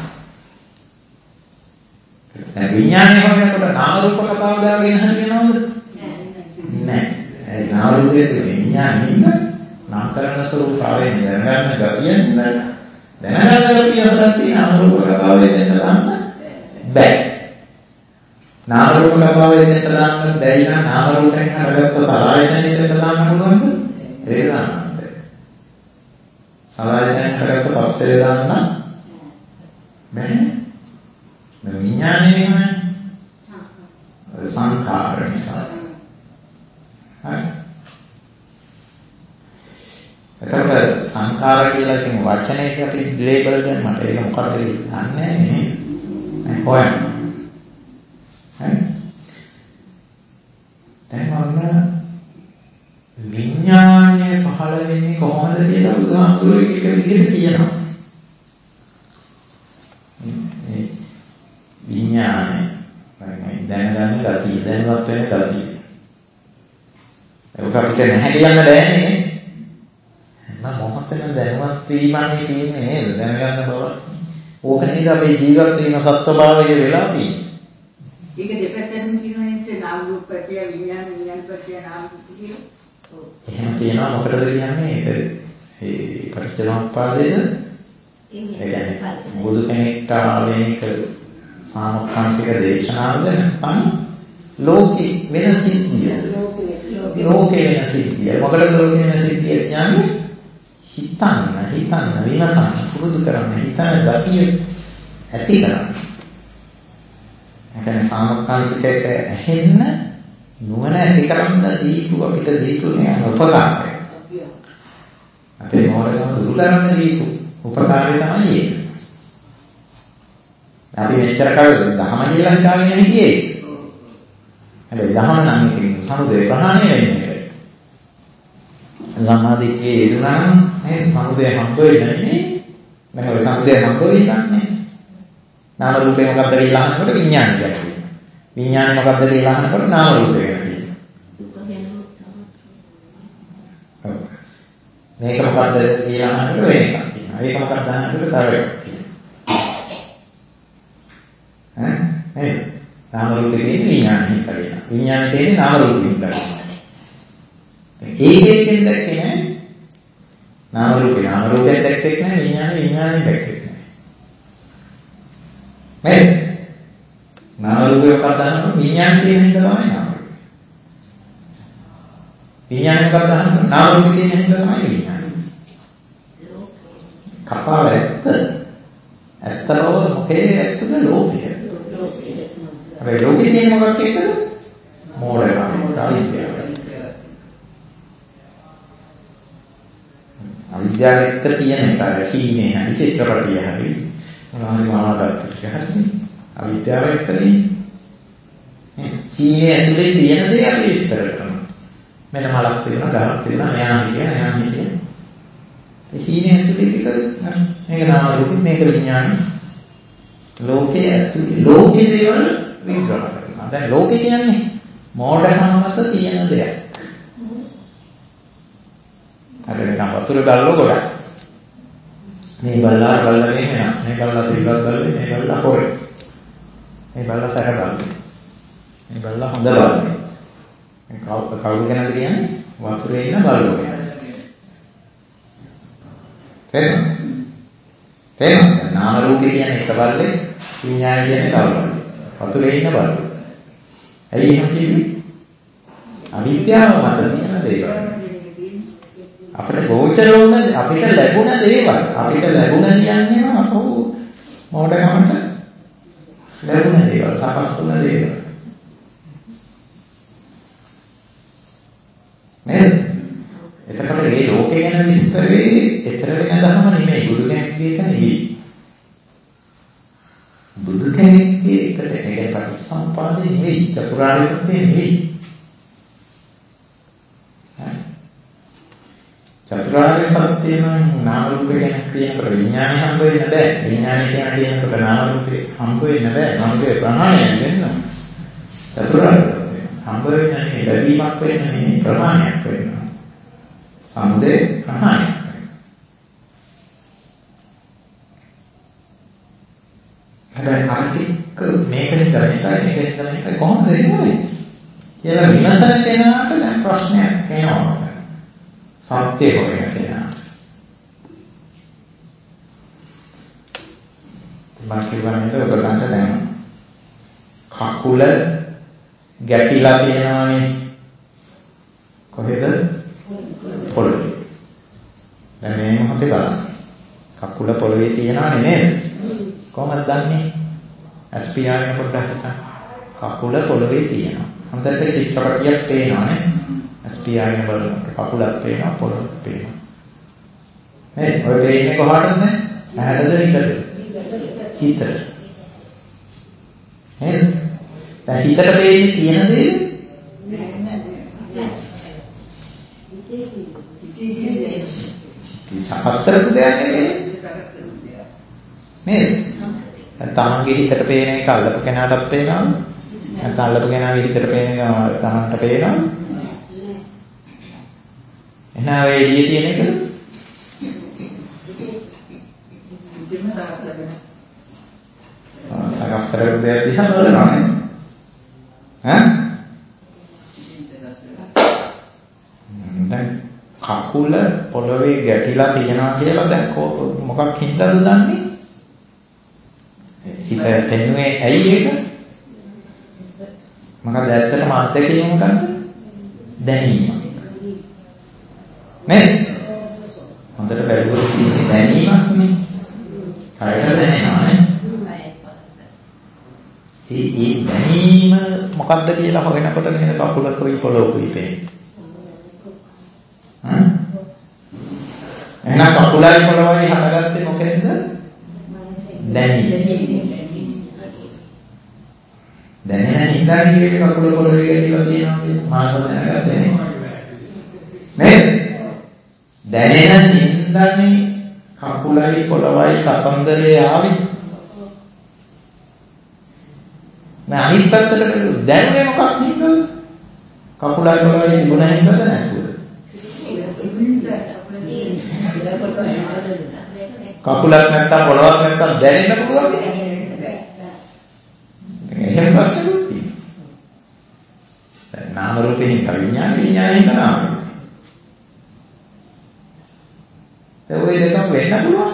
විඥානය හොයනකොට නාම රූප කතාව දාගෙන හරියනවද? නෑ. ඒ නාම රූපයේ විඥානෙින්ද නාමකරණ ස්වરૂපාවෙන් දැනගන්න ගතියෙන් දැනගන්න ගතිය හතරක් තියෙන නාම රූප කතාවේ දෙන්න දාන්න බෑ. නාම රූප කතාවේ දෙන්න දාන්න බැරි නම් නාම රූපයෙන් හටගත්ත සලආයතනෙ දෙන්න දාන්න පුළුවන්ද? ඒක දාන්න බෑ. සලආයතනෙන් හටගත්ත පස්සේ දාන්න බෑ. මේ විඥානේ නේ සංඛාර නිසා. හරි. එතකොට සංඛාර කියලා කියන වචනයක අපි ලේබල් දෙන්න මට ඒක මොකක්ද කියලා දන්නේ නැහැ නේ. හොයන්න. හරි. දැන් ඔන්න විඥානය පහළ වෙන්නේ කොහොමද කියලා බුදුහාමුදුරුවෝ එක විදිහට කියනවා. විඥානය දැනගන්න ගතිය දැනවත් වෙන ගතිය. ඒක අපිට නැහැ කියන්න බෑනේ. හැම මොහොතේම දැනවත් වීමන්නේ තියෙන්නේ නේද? දැනගන්න බව. ඕක නේද අපේ ජීවත් වෙන සත්‍යභාවයේ වෙලා තියෙන්නේ. ඒක දෙපැත්තෙන් කියනවානේ නාම රූප පත්‍ය විඥාන විඥාන පත්‍ය නාම රූප කියලා. එහෙම කියනවා මොකටද කියන්නේ? ඒක ඒ පරිච්ඡේදෝත්පාදයේද? ඒ කියන්නේ බුදු කෙනෙක්ට ආවේනික සාමකාංශික දේශනාවද නැත්නම් ලෝකේ වෙන සිද්ධිය. ලෝකේ වෙන සිද්ධිය. මොකටද ලෝකේ වෙන සිද්ධිය කියන්නේ? හිතන්න විමසන්න පුරුදු කරන්න හිතන ගතිය ඇති කරන්න. එතන සාමකාංශිකයට ඇහෙන්න නුවණ ඇති කරන්න දීපු අපිට දීපු නේ උපකාරය. අපේ මොහොතම දුරු කරන්න දීපු උපකාරය තමයි ඒක. අපි මෙච්චර කල් දහම කියලා හිතාගෙන හිටියේ. හැබැයි දහම නම් ඉතින් සමුදය ප්‍රහාණය වෙන්නේ. සම්මාදිකේ යෙදුණා නම් නේද සමුදය හම්බ වෙන්නේ නේ. මම ඔය සමුදය හම්බ වෙන්නේ. නාම රූපේ මොකක්ද කියලා අහනකොට විඥානය කියනවා. විඥානය මොකක්ද කියලා අහනකොට නාම රූපේ කියනවා. මේක මොකක්ද කියලා අහනකොට වෙන එකක් කියනවා. ඒක මොකක්ද අහනකොට තව එකක් කියනවා. නේද? නාම රූපේ තියෙන විඥානය කියනවා. විඥානේ තියෙන නාම රූපේ කියනවා. ඒකෙන් දැක්කේ නෑ. නාම රූපේ දැක්කේ නෑ විඥානේ දැක්කේ නෑ. නේද? නාම රූපේ මොකක්ද අහනකොට විඥානේ තියෙන හින්දා තමයි නාම රූපේ. විඥානේ මොකක්ද අහනකොට නාම රූපේ තියෙන හින්දා තමයි විඥානේ. කපාව ඇත්ත. ඇත්ත බව මොකේ ඇත්තද ලෝකය. හැබැයි ලෝකේ තියෙන මොකක් එක්කද? මෝඩකම, අවිද්‍යාව. අවිද්‍යාව එක්ක තියෙන එක හීනේ හරි චිත්‍රපටිය හරි මොනවාරි මානගතක හරි අවිද්‍යාව එක්ක තියෙන්නේ. හීනේ ඇතුලේ තියෙන දේ අපි විස්තර කරනවා. මෙන්න මලක් තියෙනවා, ගහක් තියෙනවා, මෙයා හිටියා. ඒ හීනේ ඇතුලේ ටික මේක නාම රූප මේක විඥාන. ලෝකයේ ඇතුලේ ලෝකේ දේවල් විග්‍රහ කරනවා. දැන් ලෝකේ කියන්නේ මෝඩකම මත තියෙන දෙයක්. අර නිකන් වතුර ගල්ල ගොඩක්. මේ බල්ලා බල්ලගේ වෙනස්. මේ බල්ලා තිබ්බත් බල්ලේ මේ බල්ලා හොරේ. මේ බල්ලා සැර බල්ලේ. මේ බල්ලා හොඳ බල්ලේ. මේ කවුරු ගැනද කියන්නේ? වතුරේ ඉන්න බල්ලෝ ගැන. තේරෙනවද? නාම රූපේ කියන්නේ එක බල්ලේ, විඥානය කියන්නේ තව බල්ලේ. වතුරේ ඉන්න බල්ලෝ. ඇයි එහෙම කියන්නේ? අවිද්‍යාව මත තියෙන දේවල්. අපිට ගෝචර වුණ අපිට ලැබුණ දේවල් අපිට ලැබුණ කියන්නේම අපෝ මොඩකමට ලැබුණ දේවල් සකස් වුණ දේවල් නේද? එතකොට මේ ලෝකේ ගැන විස්තරේ එතර වෙන ධර්ම නෙමෙයි බුදු කෙනෙක්ගේ එක නෙවෙයි. බුදු කෙනෙක්ගේ එකට ඒක පටිච්චසමුප්පාදේ නෙවෙයි චතුරාර්ය සත්‍ය නෙවෙයි. චතුරාර්ය සත්‍ය නම් නාම රූප ගැන කියනකොට විඥානය හම්බ වෙන්න බෑ. විඥානය කියනකොට නාම රූපේ හම්බ වෙන්න බෑ. නාමයේ ප්‍රමාණය වෙන්න. චතුරාර්ය සත්‍ය හම්බ වෙන්නේ ලැබීමක් වෙන්නේ නෙමෙයි ප්‍රමාණයක් වෙනවා. සමුදේ ප්‍රමාණයක්. හැබැයි අනික මේකෙන් කරන්නේ කොහොමද එන්නේ? කියලා විමසන කෙනාට දැන් ප්‍රශ්නයක් එනවා. සත්‍ය හොයන කෙනාට. මම කියන්නේ ඔයගොල්ලන්ට දැන් කකුල ගැටිලා තියෙනවානේ. කොහෙද? පොළවේ. දැන් මේ මොහොතේ බලන්න. කකුල පොළවේ තියෙනවානේ නේද? කොහොමද දන්නේ? ස්පීආර් පොඩ්ඩක් හිතන්න. කකුල පොළවේ තියෙනවා. හොඳට චිත්‍රපටියක් පේනවානේ. ස්පීආර් බලනකොට කකුලක් පේනවා පොළොවක් පේනවා. නේද? ඔය පේන්නේ කොහාටද? ඇහැටද හිතටද? හිතට. නේද? දැන් හිතට පේන්නේ තියෙන දේ සකස් කරපු දෙයක් නෙමෙයි. නේද? තමන්ගේ හිතට පේන එක අල්ලපු කෙනාටත් පේනවා. නැත්නම් අල්ලපු කෙනාගේ හිතට පේන එක තමන්ට පේනවා. එහෙනම් ඔය එළියේ තියෙන එකද? සකස් කරපු දෙයක් දිහා බලනවා නේ. ඈ? දැන් කකුල පොළවේ ගැටිලා තියෙනවා කියලා දැන් මොකක් හින්දාද දන්නේ? හිත පෙන්නුවේ ඇයි ඒක? මොකද ඇත්තටම අත්දැකීම මොකක්ද? දැනීම. නේද? හොඳට බැලුවොත් තියෙන්නේ දැනීමක් නේ. කායට දැනෙනවා නේ. ඒ දැනීම මොකක්ද කියලා හොයනකොට නේද කකුලකුයි පොළොවකුයි පේන්නේ. එහෙනම් කකුලයි පොළොවයි හටගත්තේ මොකෙන්ද? දැනීම. දැනෙන හින්දා කියන්නේ කකුල පොළොවේ ගැටිලා තියෙනවා කියන්නේ මානස දැනගත්තේ නේ. නේද? දැනෙන හින්දානේ කකුලයි පොළොවයි කතන්දරේ ආවේ. නෑ අනිත් පැත්තට දැනුනේ මොකක් හින්දාද? කකුලයි පොළොවයි තිබුණ හින්දාද නැතුවද? කකුලක් නැත්තම් පොළොවක් නැත්තම් දැනෙන්න පුළුවන්. එහෙම ප්‍රශ්නයක් තියෙනවා. නාම රූපේ විඥානයෙන් නාම. ඒ ඔය දෙකම වෙන්න පුළුවන්.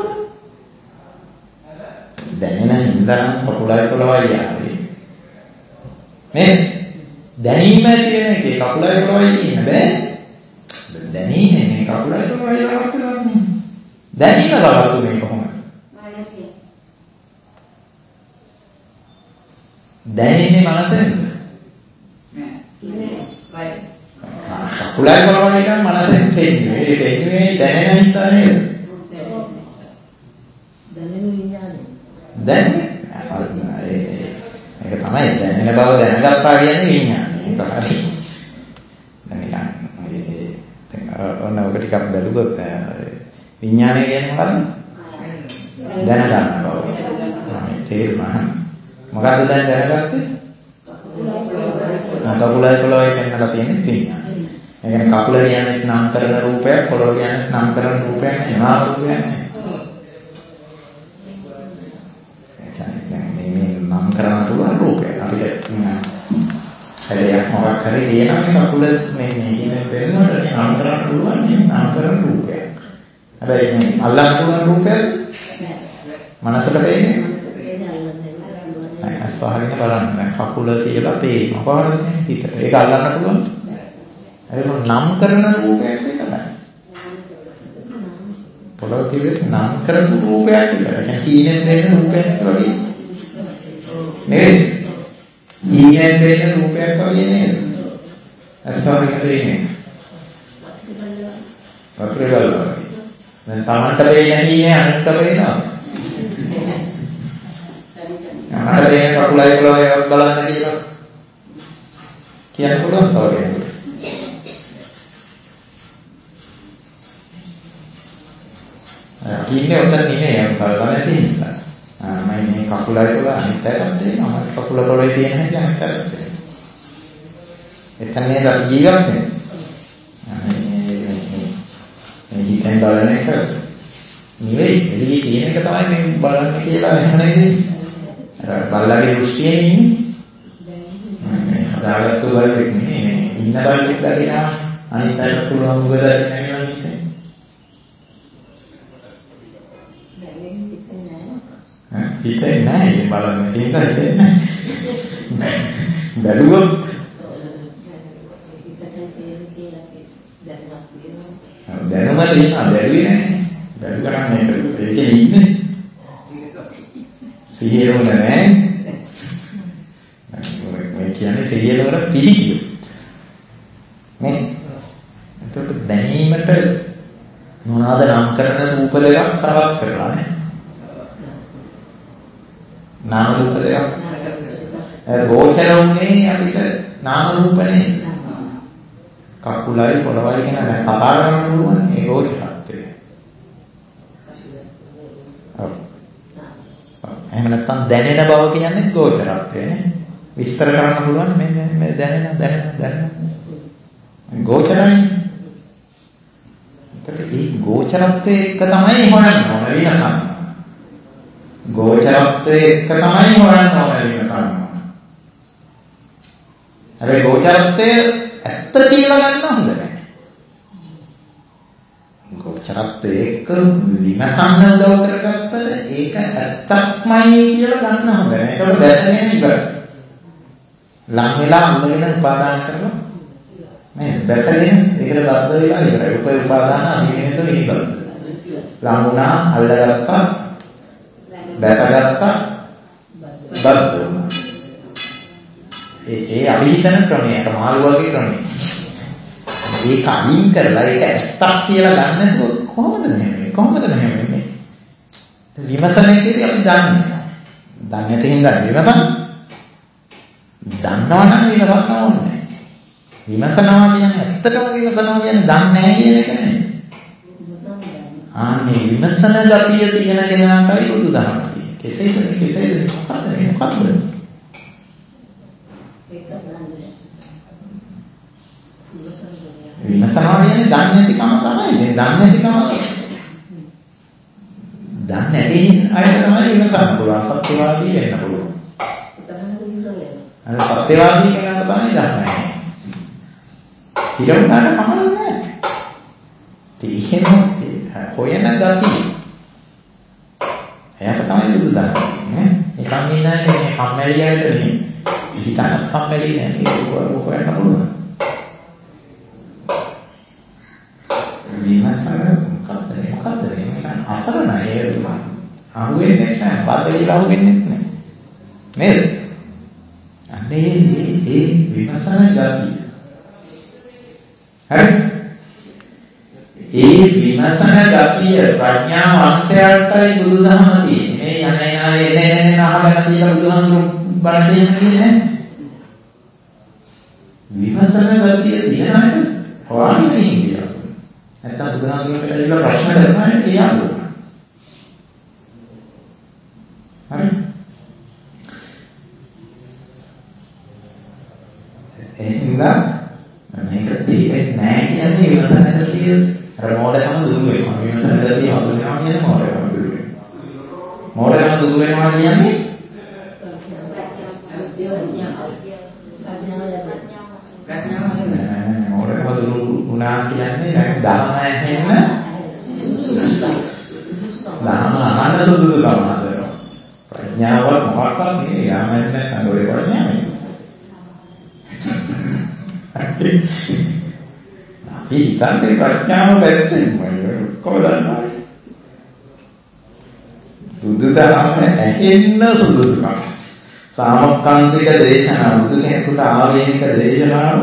දැනෙන හින්දා කකුලයි පොළොවයි ආවේ. මේ දැනීම තියෙන එකේ කකුලයි පොළොවයි තියෙන බෑ. දැනීමනේ කකුලයි පොළොවයි අවශ්‍ය නැහැ. දැනීම සලසුනේ කොහොමද? මානසික. දැනෙන්නේ මනසෙන්ද? නෑ. කකුලයි පොළොවයි නම් මනසෙන් තේන්නේ. ඒ තේන්නේ දැනෙන හින්දා නේද? දැනෙන විඥානය. දැනෙන්නේ. ඒක තමයි දැනෙන බව දැනගත්තා කියන්නේ විඥානය. ඒක හරි. දැන් ඔන්න ඔක ටිකක් බැලුවොත් විඥානය කියන්නේ මොකක්ද? දැනගන්න බව. තේරුණා. මොකද්ද දැන් දැනගත්තේ? කකුලයි පොළොවයි පෙන්නලා තියෙන විඥානය. ඒ කියන්නේ කකුල කියන්නේ නම් කරන රූපයක්, පොළොව කියන්නේ නම් කරන රූපයක් නෙවෙයි, නාම රූපයක් නෙවෙයි. ඒ කියන්නේ මේ නම් කරන රූපයක් අපිට හැබැයි මොකක් හරි තියෙනවා කකුල මේ කියන පෙන්නනකොට නම් කරන්න පුළුවන් නම් කරන රූපයක්. හැබැයි මේ අල්ලන්න පුළුවන් රූපයක් මනසට පේන්නේ. අස්පහරින බලන්න කකුල කියලා පේනවා. කොහොමද හිතට? ඒක අල්ලන්න පුළුවන්. ඒක නම් කරන රූපයක් විතරයි. පොළොව කිව්වේ නම් කරපු රූපයක් කියලා. හීනෙන් වෙන රූපයක් වගේ නේද? හීනෙන් වෙන රූපයක් වගේ නේද? අසවරික දෙන්නේ. වතුරේ බලනවා. දැන් තමන්ට වෙන්නේ හීනේ අනිත් වෙනවා. මට මේ කකුලයි පොළොවේ එකක් බලන්න කියලා කියන්න පුළුවන් තව කෙනෙකුට. කීනේ උතන නෙමෙයි මම බලලා නැති නිසා. මම මේ කකුලයි පොළොව අනිත් පැත්තට දෙනවා. මම කකුල පොළොවේ තියෙන හැටි අනිත් පැත්තට දෙනවා. එතන නේද අපි ජීවත් වෙන්නේ. මේ හිතෙන් බලන එක නෙවෙයි. එළියේ තියෙන එක තමයි මේ බලන්න කියලා එහෙම නේද? බල්ලාගේ දෘෂ්ටියේ ඉන්නේ. හදාගත්තු බල්ලෙක් නෙමෙයි. ඉන්න බල්ලෙක් වගේ අනිත් අයට පුළුවන් මොකද නැගෙනවා නේද? හිතේ නැහැ. ඉතින් බලන්න තියෙනවා හිතේ නැහැ. බැලුවොත් දැනුම තියෙනවා බැලුවේ නැහැ. බැලු කරන්නේ ඒකේ ඉන්නේ. සිහියම නැහැ. මේ කියන්නේ සිහියම වල පිළිගිය. නේ? එතකොට දැනීමට මොනවාද නම් කරන රූප දෙකක් සවස් කරලා නේ. නාම රූප දෙකක්. ගෝචර වුණේ අපිට නාම රූපනේ. කකුලයි පොළවයි කියන දැන් කතා කරන්න පුළුවන් ඒ ගෝචරත්වය. එහෙම නැත්නම් දැනෙන බව කියන්නේ ගෝචරත්වය නේ. විස්තර කරන්න පුළුවන් මේ දැනෙන ගෝචරයි. ඒකට මේ ගෝචරත්වයේ එක තමයි හොයන්න ඕන විනසන්න. ගෝචරත්වයේ එක තමයි හොයන්න ඕන විනසන්න. හැබැයි ගෝචරත්වය ඇත්ත කියලා ගන්න හොඳ නැහැ. ගෝචරත්වයේ එක විමසන්න උදව් කරගත්තට ඒක ඇත්තක්මයි කියලා ගන්න හොඳ නැහැ. ඒකට දැසගෙන ඉවරයි. ලං වෙලා අල්ලගෙන උපාදාන කරලා නේද? දැසගෙන ඒකට බද්ධ වෙලා ඉවරයි. උපාදාන අභිනේස විනිබද්ද. ලං වුණා අල්ලගත්තා දැසගත්තා බද්ධ වුණා. ඒ අභිහිතන ක්‍රමයක මාළු වගේ ක්‍රමයක්. ඒක අයින් කරලා ඒක ඇත්තක් කියලා ගන්න නැතුව කොහොමද මෙහෙම වෙන්නේ? විමසන එකේදී අපි දන්නේ. දන්නේ නැති හින්දා විමසන. දන්නවා නම් විමසන්න ඕනේ. විමසනවා කියන්නේ ඇත්තටම විමසනවා කියන්නේ දන්නේ නැහැ කියන එක නෙමෙයි. ආන්නේ විමසන ගතිය තියෙන කෙනාටයි බුදුදහම තියෙන්නේ. කෙසේද මොකක්ද? විමසනවා කියන්නේ දන්නේ නැතිකම තමයි. දැන් දන්නේ නැතිකම දන්නේ නැති අය තමයි විමසන්න පුළුවන්. සත්‍යවාදී වෙන්න පුළුවන්. අර සත්‍යවාදී කෙනාට තමයි දන්නේ. ඊළඟට කමක් නැහැ. එහෙම හොයන ගතිය. එයාට තමයි බුදුදහම නේ. නිකන් ඉන්නේ මේ කම්මැලියට නෙමෙයි. හිතන කම්මැලි නෑ. ඒක හොයන්න පුළුවන්. විමසන මොකද්ද මේ අසරණයි ඒ අහුවෙන්නේ නැහැ. බාධා අහුවෙන්නේ නැහැ. නේද? අන්නේ ඒ විමසන ගතිය. හරි? ඒ විමසන ගතිය ප්‍රඥාවන්තයන්ටයි බුදුදහම තියෙන්නේ. මේ එන අහගෙන කියලා බුදුහාමුදුරුවෝ බණ දෙන්නේ නැහැ. විමසන ගතිය තියෙනවනේ හොයන්නේ කියලා. නැත්තම් බුදුහාමුදුරුවෝ කියලා ප්‍රශ්න කරනවා කියනවා. හරි? එහෙනම් මේක තේරෙන්නේ නැහැ කියන්නේ විමසන ගතිය අර මොඩකම දුරු වෙනවා. විමසන ගතිය හඳුනනවා කියන්නේ මොඩකම දුරු වෙනවා. මොඩකම දුරු වෙනවා කියන්නේ මොඩකම දුරු වුණා කියන්නේ දැන් ධර්ම ඇහෙන්න ධර්ම අහන්න සුදුසුකම හදනවා. ප්‍රඥාව මොකක්වත් නෙවෙයි. යමෙන් නැත්නම් ඔය ප්‍රඥාව. අපි හිතන්නේ ප්‍රඥාව පැත්තෙන් කොහොමද දන්නවද? බුදුදහම ඇහෙන්න සුදුසුකම්. සාමකාංශික දේශනා බුදු කෙනෙකුට ආවේනික දේශනාව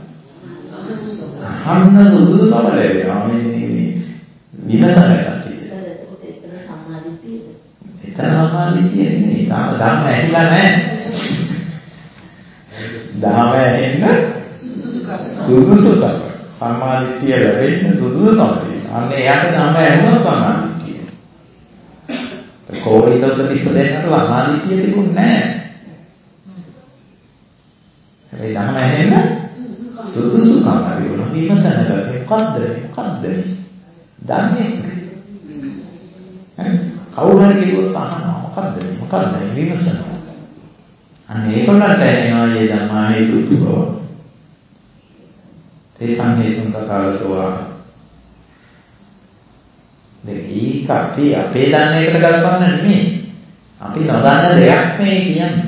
අහන්න සුදුසුකම ලැබෙනවා. මේ විමසකට එතන සම්මාදිටිය. එතන සම්මාදිටිය නෙමෙයි. තාම ධර්ම ඇහිලා නැහැ. ධර්ම ඇහෙන්න සුදුසුකම්. සම්මාදිටිය ලැබෙන්න සුදුසුකම්. අන්න එයාට ධර්ම ඇහෙන්න සම්මාදිටිය. කොහොමද උපදින්න දෙන්නට සම්මාදිටිය තිබුණේ නැහැ. ඒ ධර්ම ඇහෙන්න සුදුසුකම් ලැබුණා. විමසනකට මොකද්ද? දන්නේ කවුරු හරි කිව්වොත් අහනවා මොකද්ද විමසනවා. අන්න ඒකලට එනවා මේ ධර්ම හේතුව. ඒ සංහේතුන් කාලතෝ ඒක අපේ දන්න එකට ගලපන්න නෙමෙයි. අපි නොදන්න දෙයක් මේ කියන්නේ.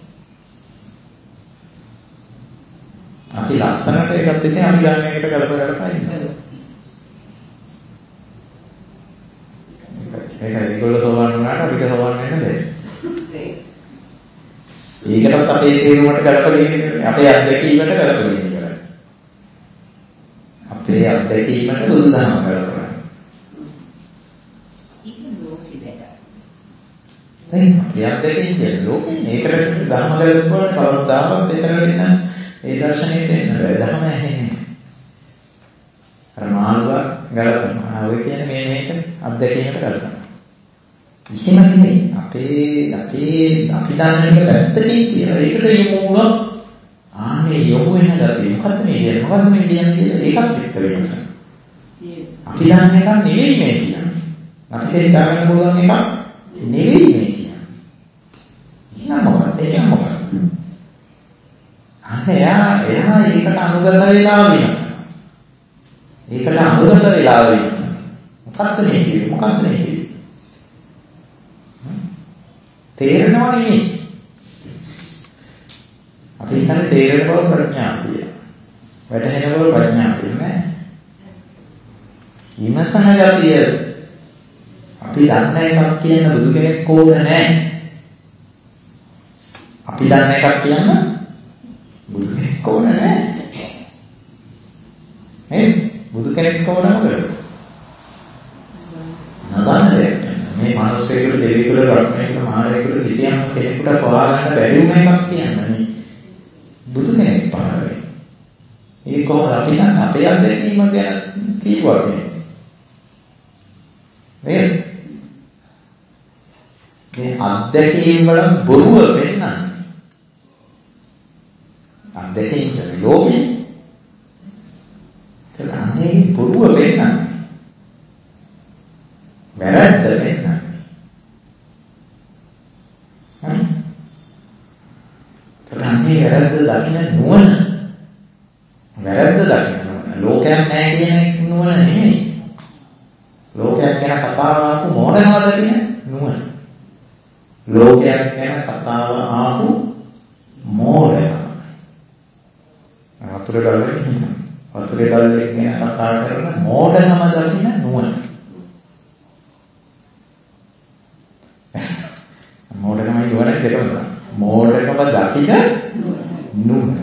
අපි ලස්සනට එකත් ඉතින් අපි දන්න එකට ගලපලා ඉන්නවා. ඒගොල්ලෝ සෝවන් වුණාට අපිට සෝවන් වෙන්න බැහැ. ඒකටත් අපේ තේරුමට ගලපගෙන අපේ අත්දැකීමට ගලපගෙන කරන්නේ. අපේ අත්දැකීමට බුදුදහම ගලපනවා. ඒ අත්දැකීම කියන්නේ ලෝකේ මේකට ධර්ම ගලපුවාට කවදාවත් එතන වෙන ඒ දර්ශනයට එන්න බෑ. ධර්ම ඇහෙන්නේ. අර මාළුව ගලපනවා. ඔය කියන්නේ මේක අත්දැකීමට ගලපනවා. එහෙම නෙමෙයි. අපි දන්න එක පැත්තකින් කියලා. ඒකට යොමු වුණොත් ආන්නේ යොමු වෙන ගතිය. මොකද්ද මේ කියන්නේ කියලා ඒකත් එක්ක වෙනස. අපි දන්න එක නෙවෙයි මේ කියන්නේ. අපිට හිතාගන්න පුළුවන් එකක් නෙවෙයි මේ කියන්නේ. එහෙනම් මොකක්ද? එයා ඒකට අනුගත වෙලා වෙනස. ඒකට අනුගත වෙලා වෙනස. මොකක්ද මේ කියන්නේ? තේරෙනවා නෙමෙයි. අපි හිතන්නේ තේරෙන බව ප්‍රඥාවතිය. වැටහෙන බව ප්‍රඥාවතිය නෑ. විමසන ගතිය අපි දන්න එකක් කියන බුදු කෙනෙක් ඕන නෑ. අපි දන්න එකක් කියන බුදු කෙනෙක් ඕන නෑ. බුදු කෙනෙක් ඕන මොකද? නදන්න දෙයක්. මේ මානසිකව දෙවිකුල රත්නයක මහරේකුල කිසියම් කෙනෙකුට පවා ගන්න බැරි වුණ එකක් කියන්නේ බුදු කෙනෙක් පහළ වෙයි. ඒක කොහොමද අපි නම් අපේ අත්දැකීම ගැන කියුවා කියන්නේ. මේ අත්දැකීම් වල බොරුව වෙන්නන්නේ. අත්දැකීම් කියන්නේ ලෝකේ. ඒකනේ බොරුව වෙන්නන්නේ. වැරද්ද වෙන්නන්නේ. තකන්නේ වැරද්ද දකින්න නුවණ. වැරද්ද දකින්න නුවණ. ලෝකයක් නැහැ කියන නුවණ නෙමෙයි. ලෝකයක් ගැන කතාව ආපු මොඩකම දකින්න නුවණ. ලෝකයක් ගැන කතාව ආපු මොඩකම. වතුර ගල්ලේ ගැන කතා කරන මොඩකම දකින්න නුවණ. මෝඩකමයි නුවණයි දෙකම තමයි. මෝඩකම දකින්න නුවණ.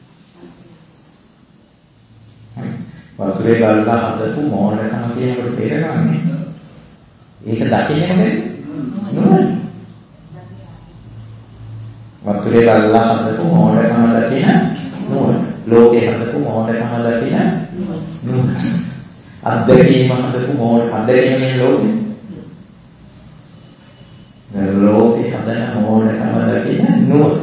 වතුරේ ගල්ලා හදපු මෝඩකම කියනකොට තේරෙනවනේ. ඒක දකින්නේ මොකද? නුවණ. වතුරේ ගල්ලා හදපු මෝඩකම දකින්න නුවණ. ලෝකේ හදපු මෝඩකම දකින්න නුවණ. අත්දැකීම හදපු අත්දැකීමේ ලෝකේ ලෝකේ හදන මෝඩකම දකින්න නුවණ.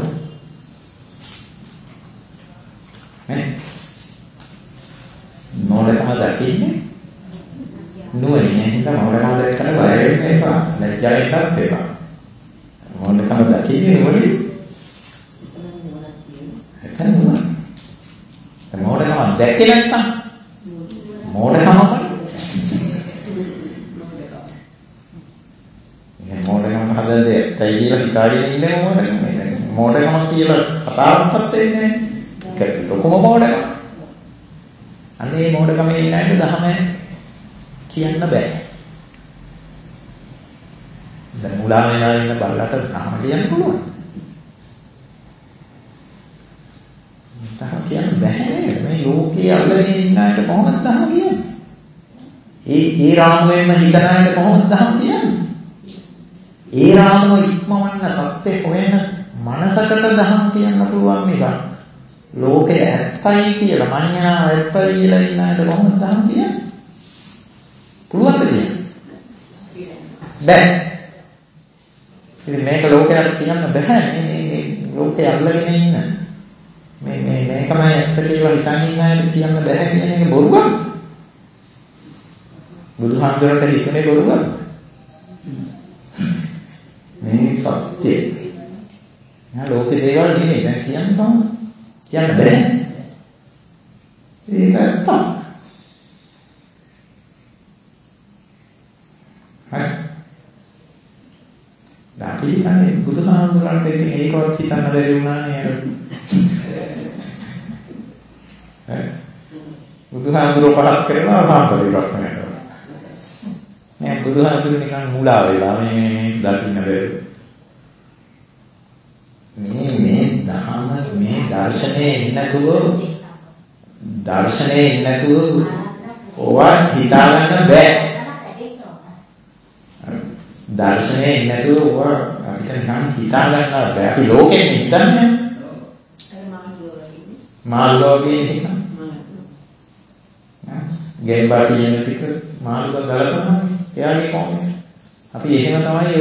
මෝඩකම දකින්නේ නුවණ. එහෙනම් මෝඩකම දැක්කම බය වෙන්න එපා. ලැජ්ජාවෙන්නත් එපා. මෝඩකම දකින්නේ නුවණ. ඒක නුවණ. මෝඩකම දැක්කේ නැත්නම් මෝඩකම මෝඩකම හදන්නේ ඇත්තයි කියලා හිතාගෙන ඉන්නේ මෝඩකම. මෝඩකම කියලා කතාවක්වත් වෙන්නේ නැහැ. ඒක ලොකුම මෝඩකම. අනේ මෝඩකමේ ඉන්නයිද දහම කියන්න බෑ. දැන් මුලා වෙලා ඉන්න බල්ලට ධර්ම කියන්න පුළුවන්. ධර්ම කියන්න බෑ නේද? මේ ලෝකයේ අල්ලගෙන ඉන්න අයට කොහොමද ධර්ම කියන්නේ? ඒ රාමුවෙම හිතන අයට කොහොමද ධර්ම කියන්නේ? ඒ රාමුව ඉක්මවන්න සත්‍ය හොයන මනසකට ධර්ම කියන්න පුළුවන් නිසා ලෝකේ ඇත්තයි කියලා මඤ්ඤණා ඇත්තයි කියලා ඉන්න අයට කොහොමද ධර්ම කියන්නේ? පුළුවන්ද කියන්නේ? බෑ. ඉතින් මේක ලෝකයට කියන්න බෑ. මේ ලෝකේ අල්ලගෙන ඉන්න මේකමයි ඇත්ත කියලා හිතන් ඉන්න අයට කියන්න බෑ කියන එක බොරුවක්. බුදුහාමුදුරන්ට හිතුනේ බොරුවක්. මේ සත්‍යය. නා ලෝකේ දේවල් නෙමෙයි දැන් කියන්නේ කොහොමද? කියන්න බෑ. ඒක ඇත්තක්. හරි. අපි හිතන්නේ බුදුහාමුදුරන්ට ඉතින් ඒකවත් හිතන්න බැරි වුණානේ අර. බුදුහාමුදුරුවෝ පහත් කරනවා සාම්ප්‍රදායික ප්‍රශ්නයක්. මේ බුදුහාමුදුරුවෝ නිකන් මුලා වෙලා මේ දකින්න බැරි. මේ ධර්ම මේ දර්ශනේ ඉන්නතුව ඕවා හිතාගන්න බෑ. දර්ශනේ ඉන්නතුව ඕවා අපිට නිකන් හිතාගන්න බෑ. අපි ලෝකෙන් හිතන්නේ මාළුවගේ නිකන්. ගෙම්බා කියන ටික මාළුවා ගලපනවා. එයාගේ කොහොමද? අපි එහෙම තමයි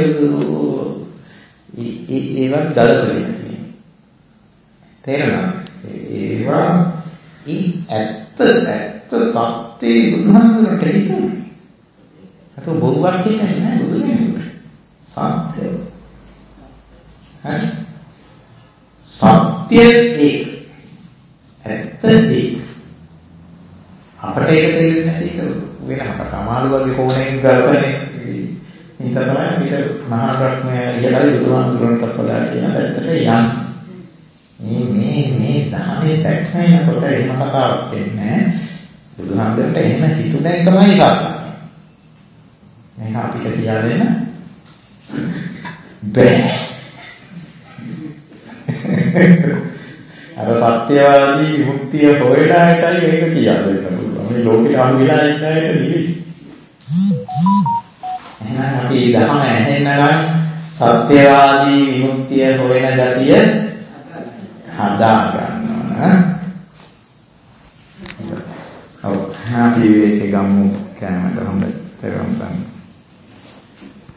ඒවත් ගලපන්නේ. තේරෙනවද? ඒවා ඇත්ත තත්ත්වේ බුදුහාමුදුරට හිතුනේ. අත බොරුවක් කියන්නේ නැහැ බුදුහාමුදුරට. සත්‍ය. හරි? සත්‍යයේ ඇත්ත ඒක. අපිට ඒක තේරෙන්නේ නැති එක වෙනකට අමාරු වගේ කොහොමද ගලපන්නේ? හිත තමයි අපිට මහා ප්‍රඥය ඉහළයි බුදුහාමුදුරන්ට පොදා කියන පැත්තට යන්නේ. මේ ධර්මයේ පැත්තනකොට එහෙම කතාවක් වෙන්නේ බුදුහාමුදුරන්ට එහෙම හිතුනේ තමයි සත්‍ය. මේක අපිට කියන්න බෑ. අර සත්‍යවාදී විමුක්තිය හොයන අයටයි මේක කියන්න පුළුවන්. මේ ලෝකේ අහු වෙලා ඉන්න අයට නෙවෙයි. එහෙනම් අපි ධර්ම ඇහෙන්නනම් සත්‍යවාදී විමුක්තිය හොයන ගතිය හදා ගන්නවා. ඔව්. අපි මේක ගමු කැමරට හොඳයි. තේරුම් ගන්න.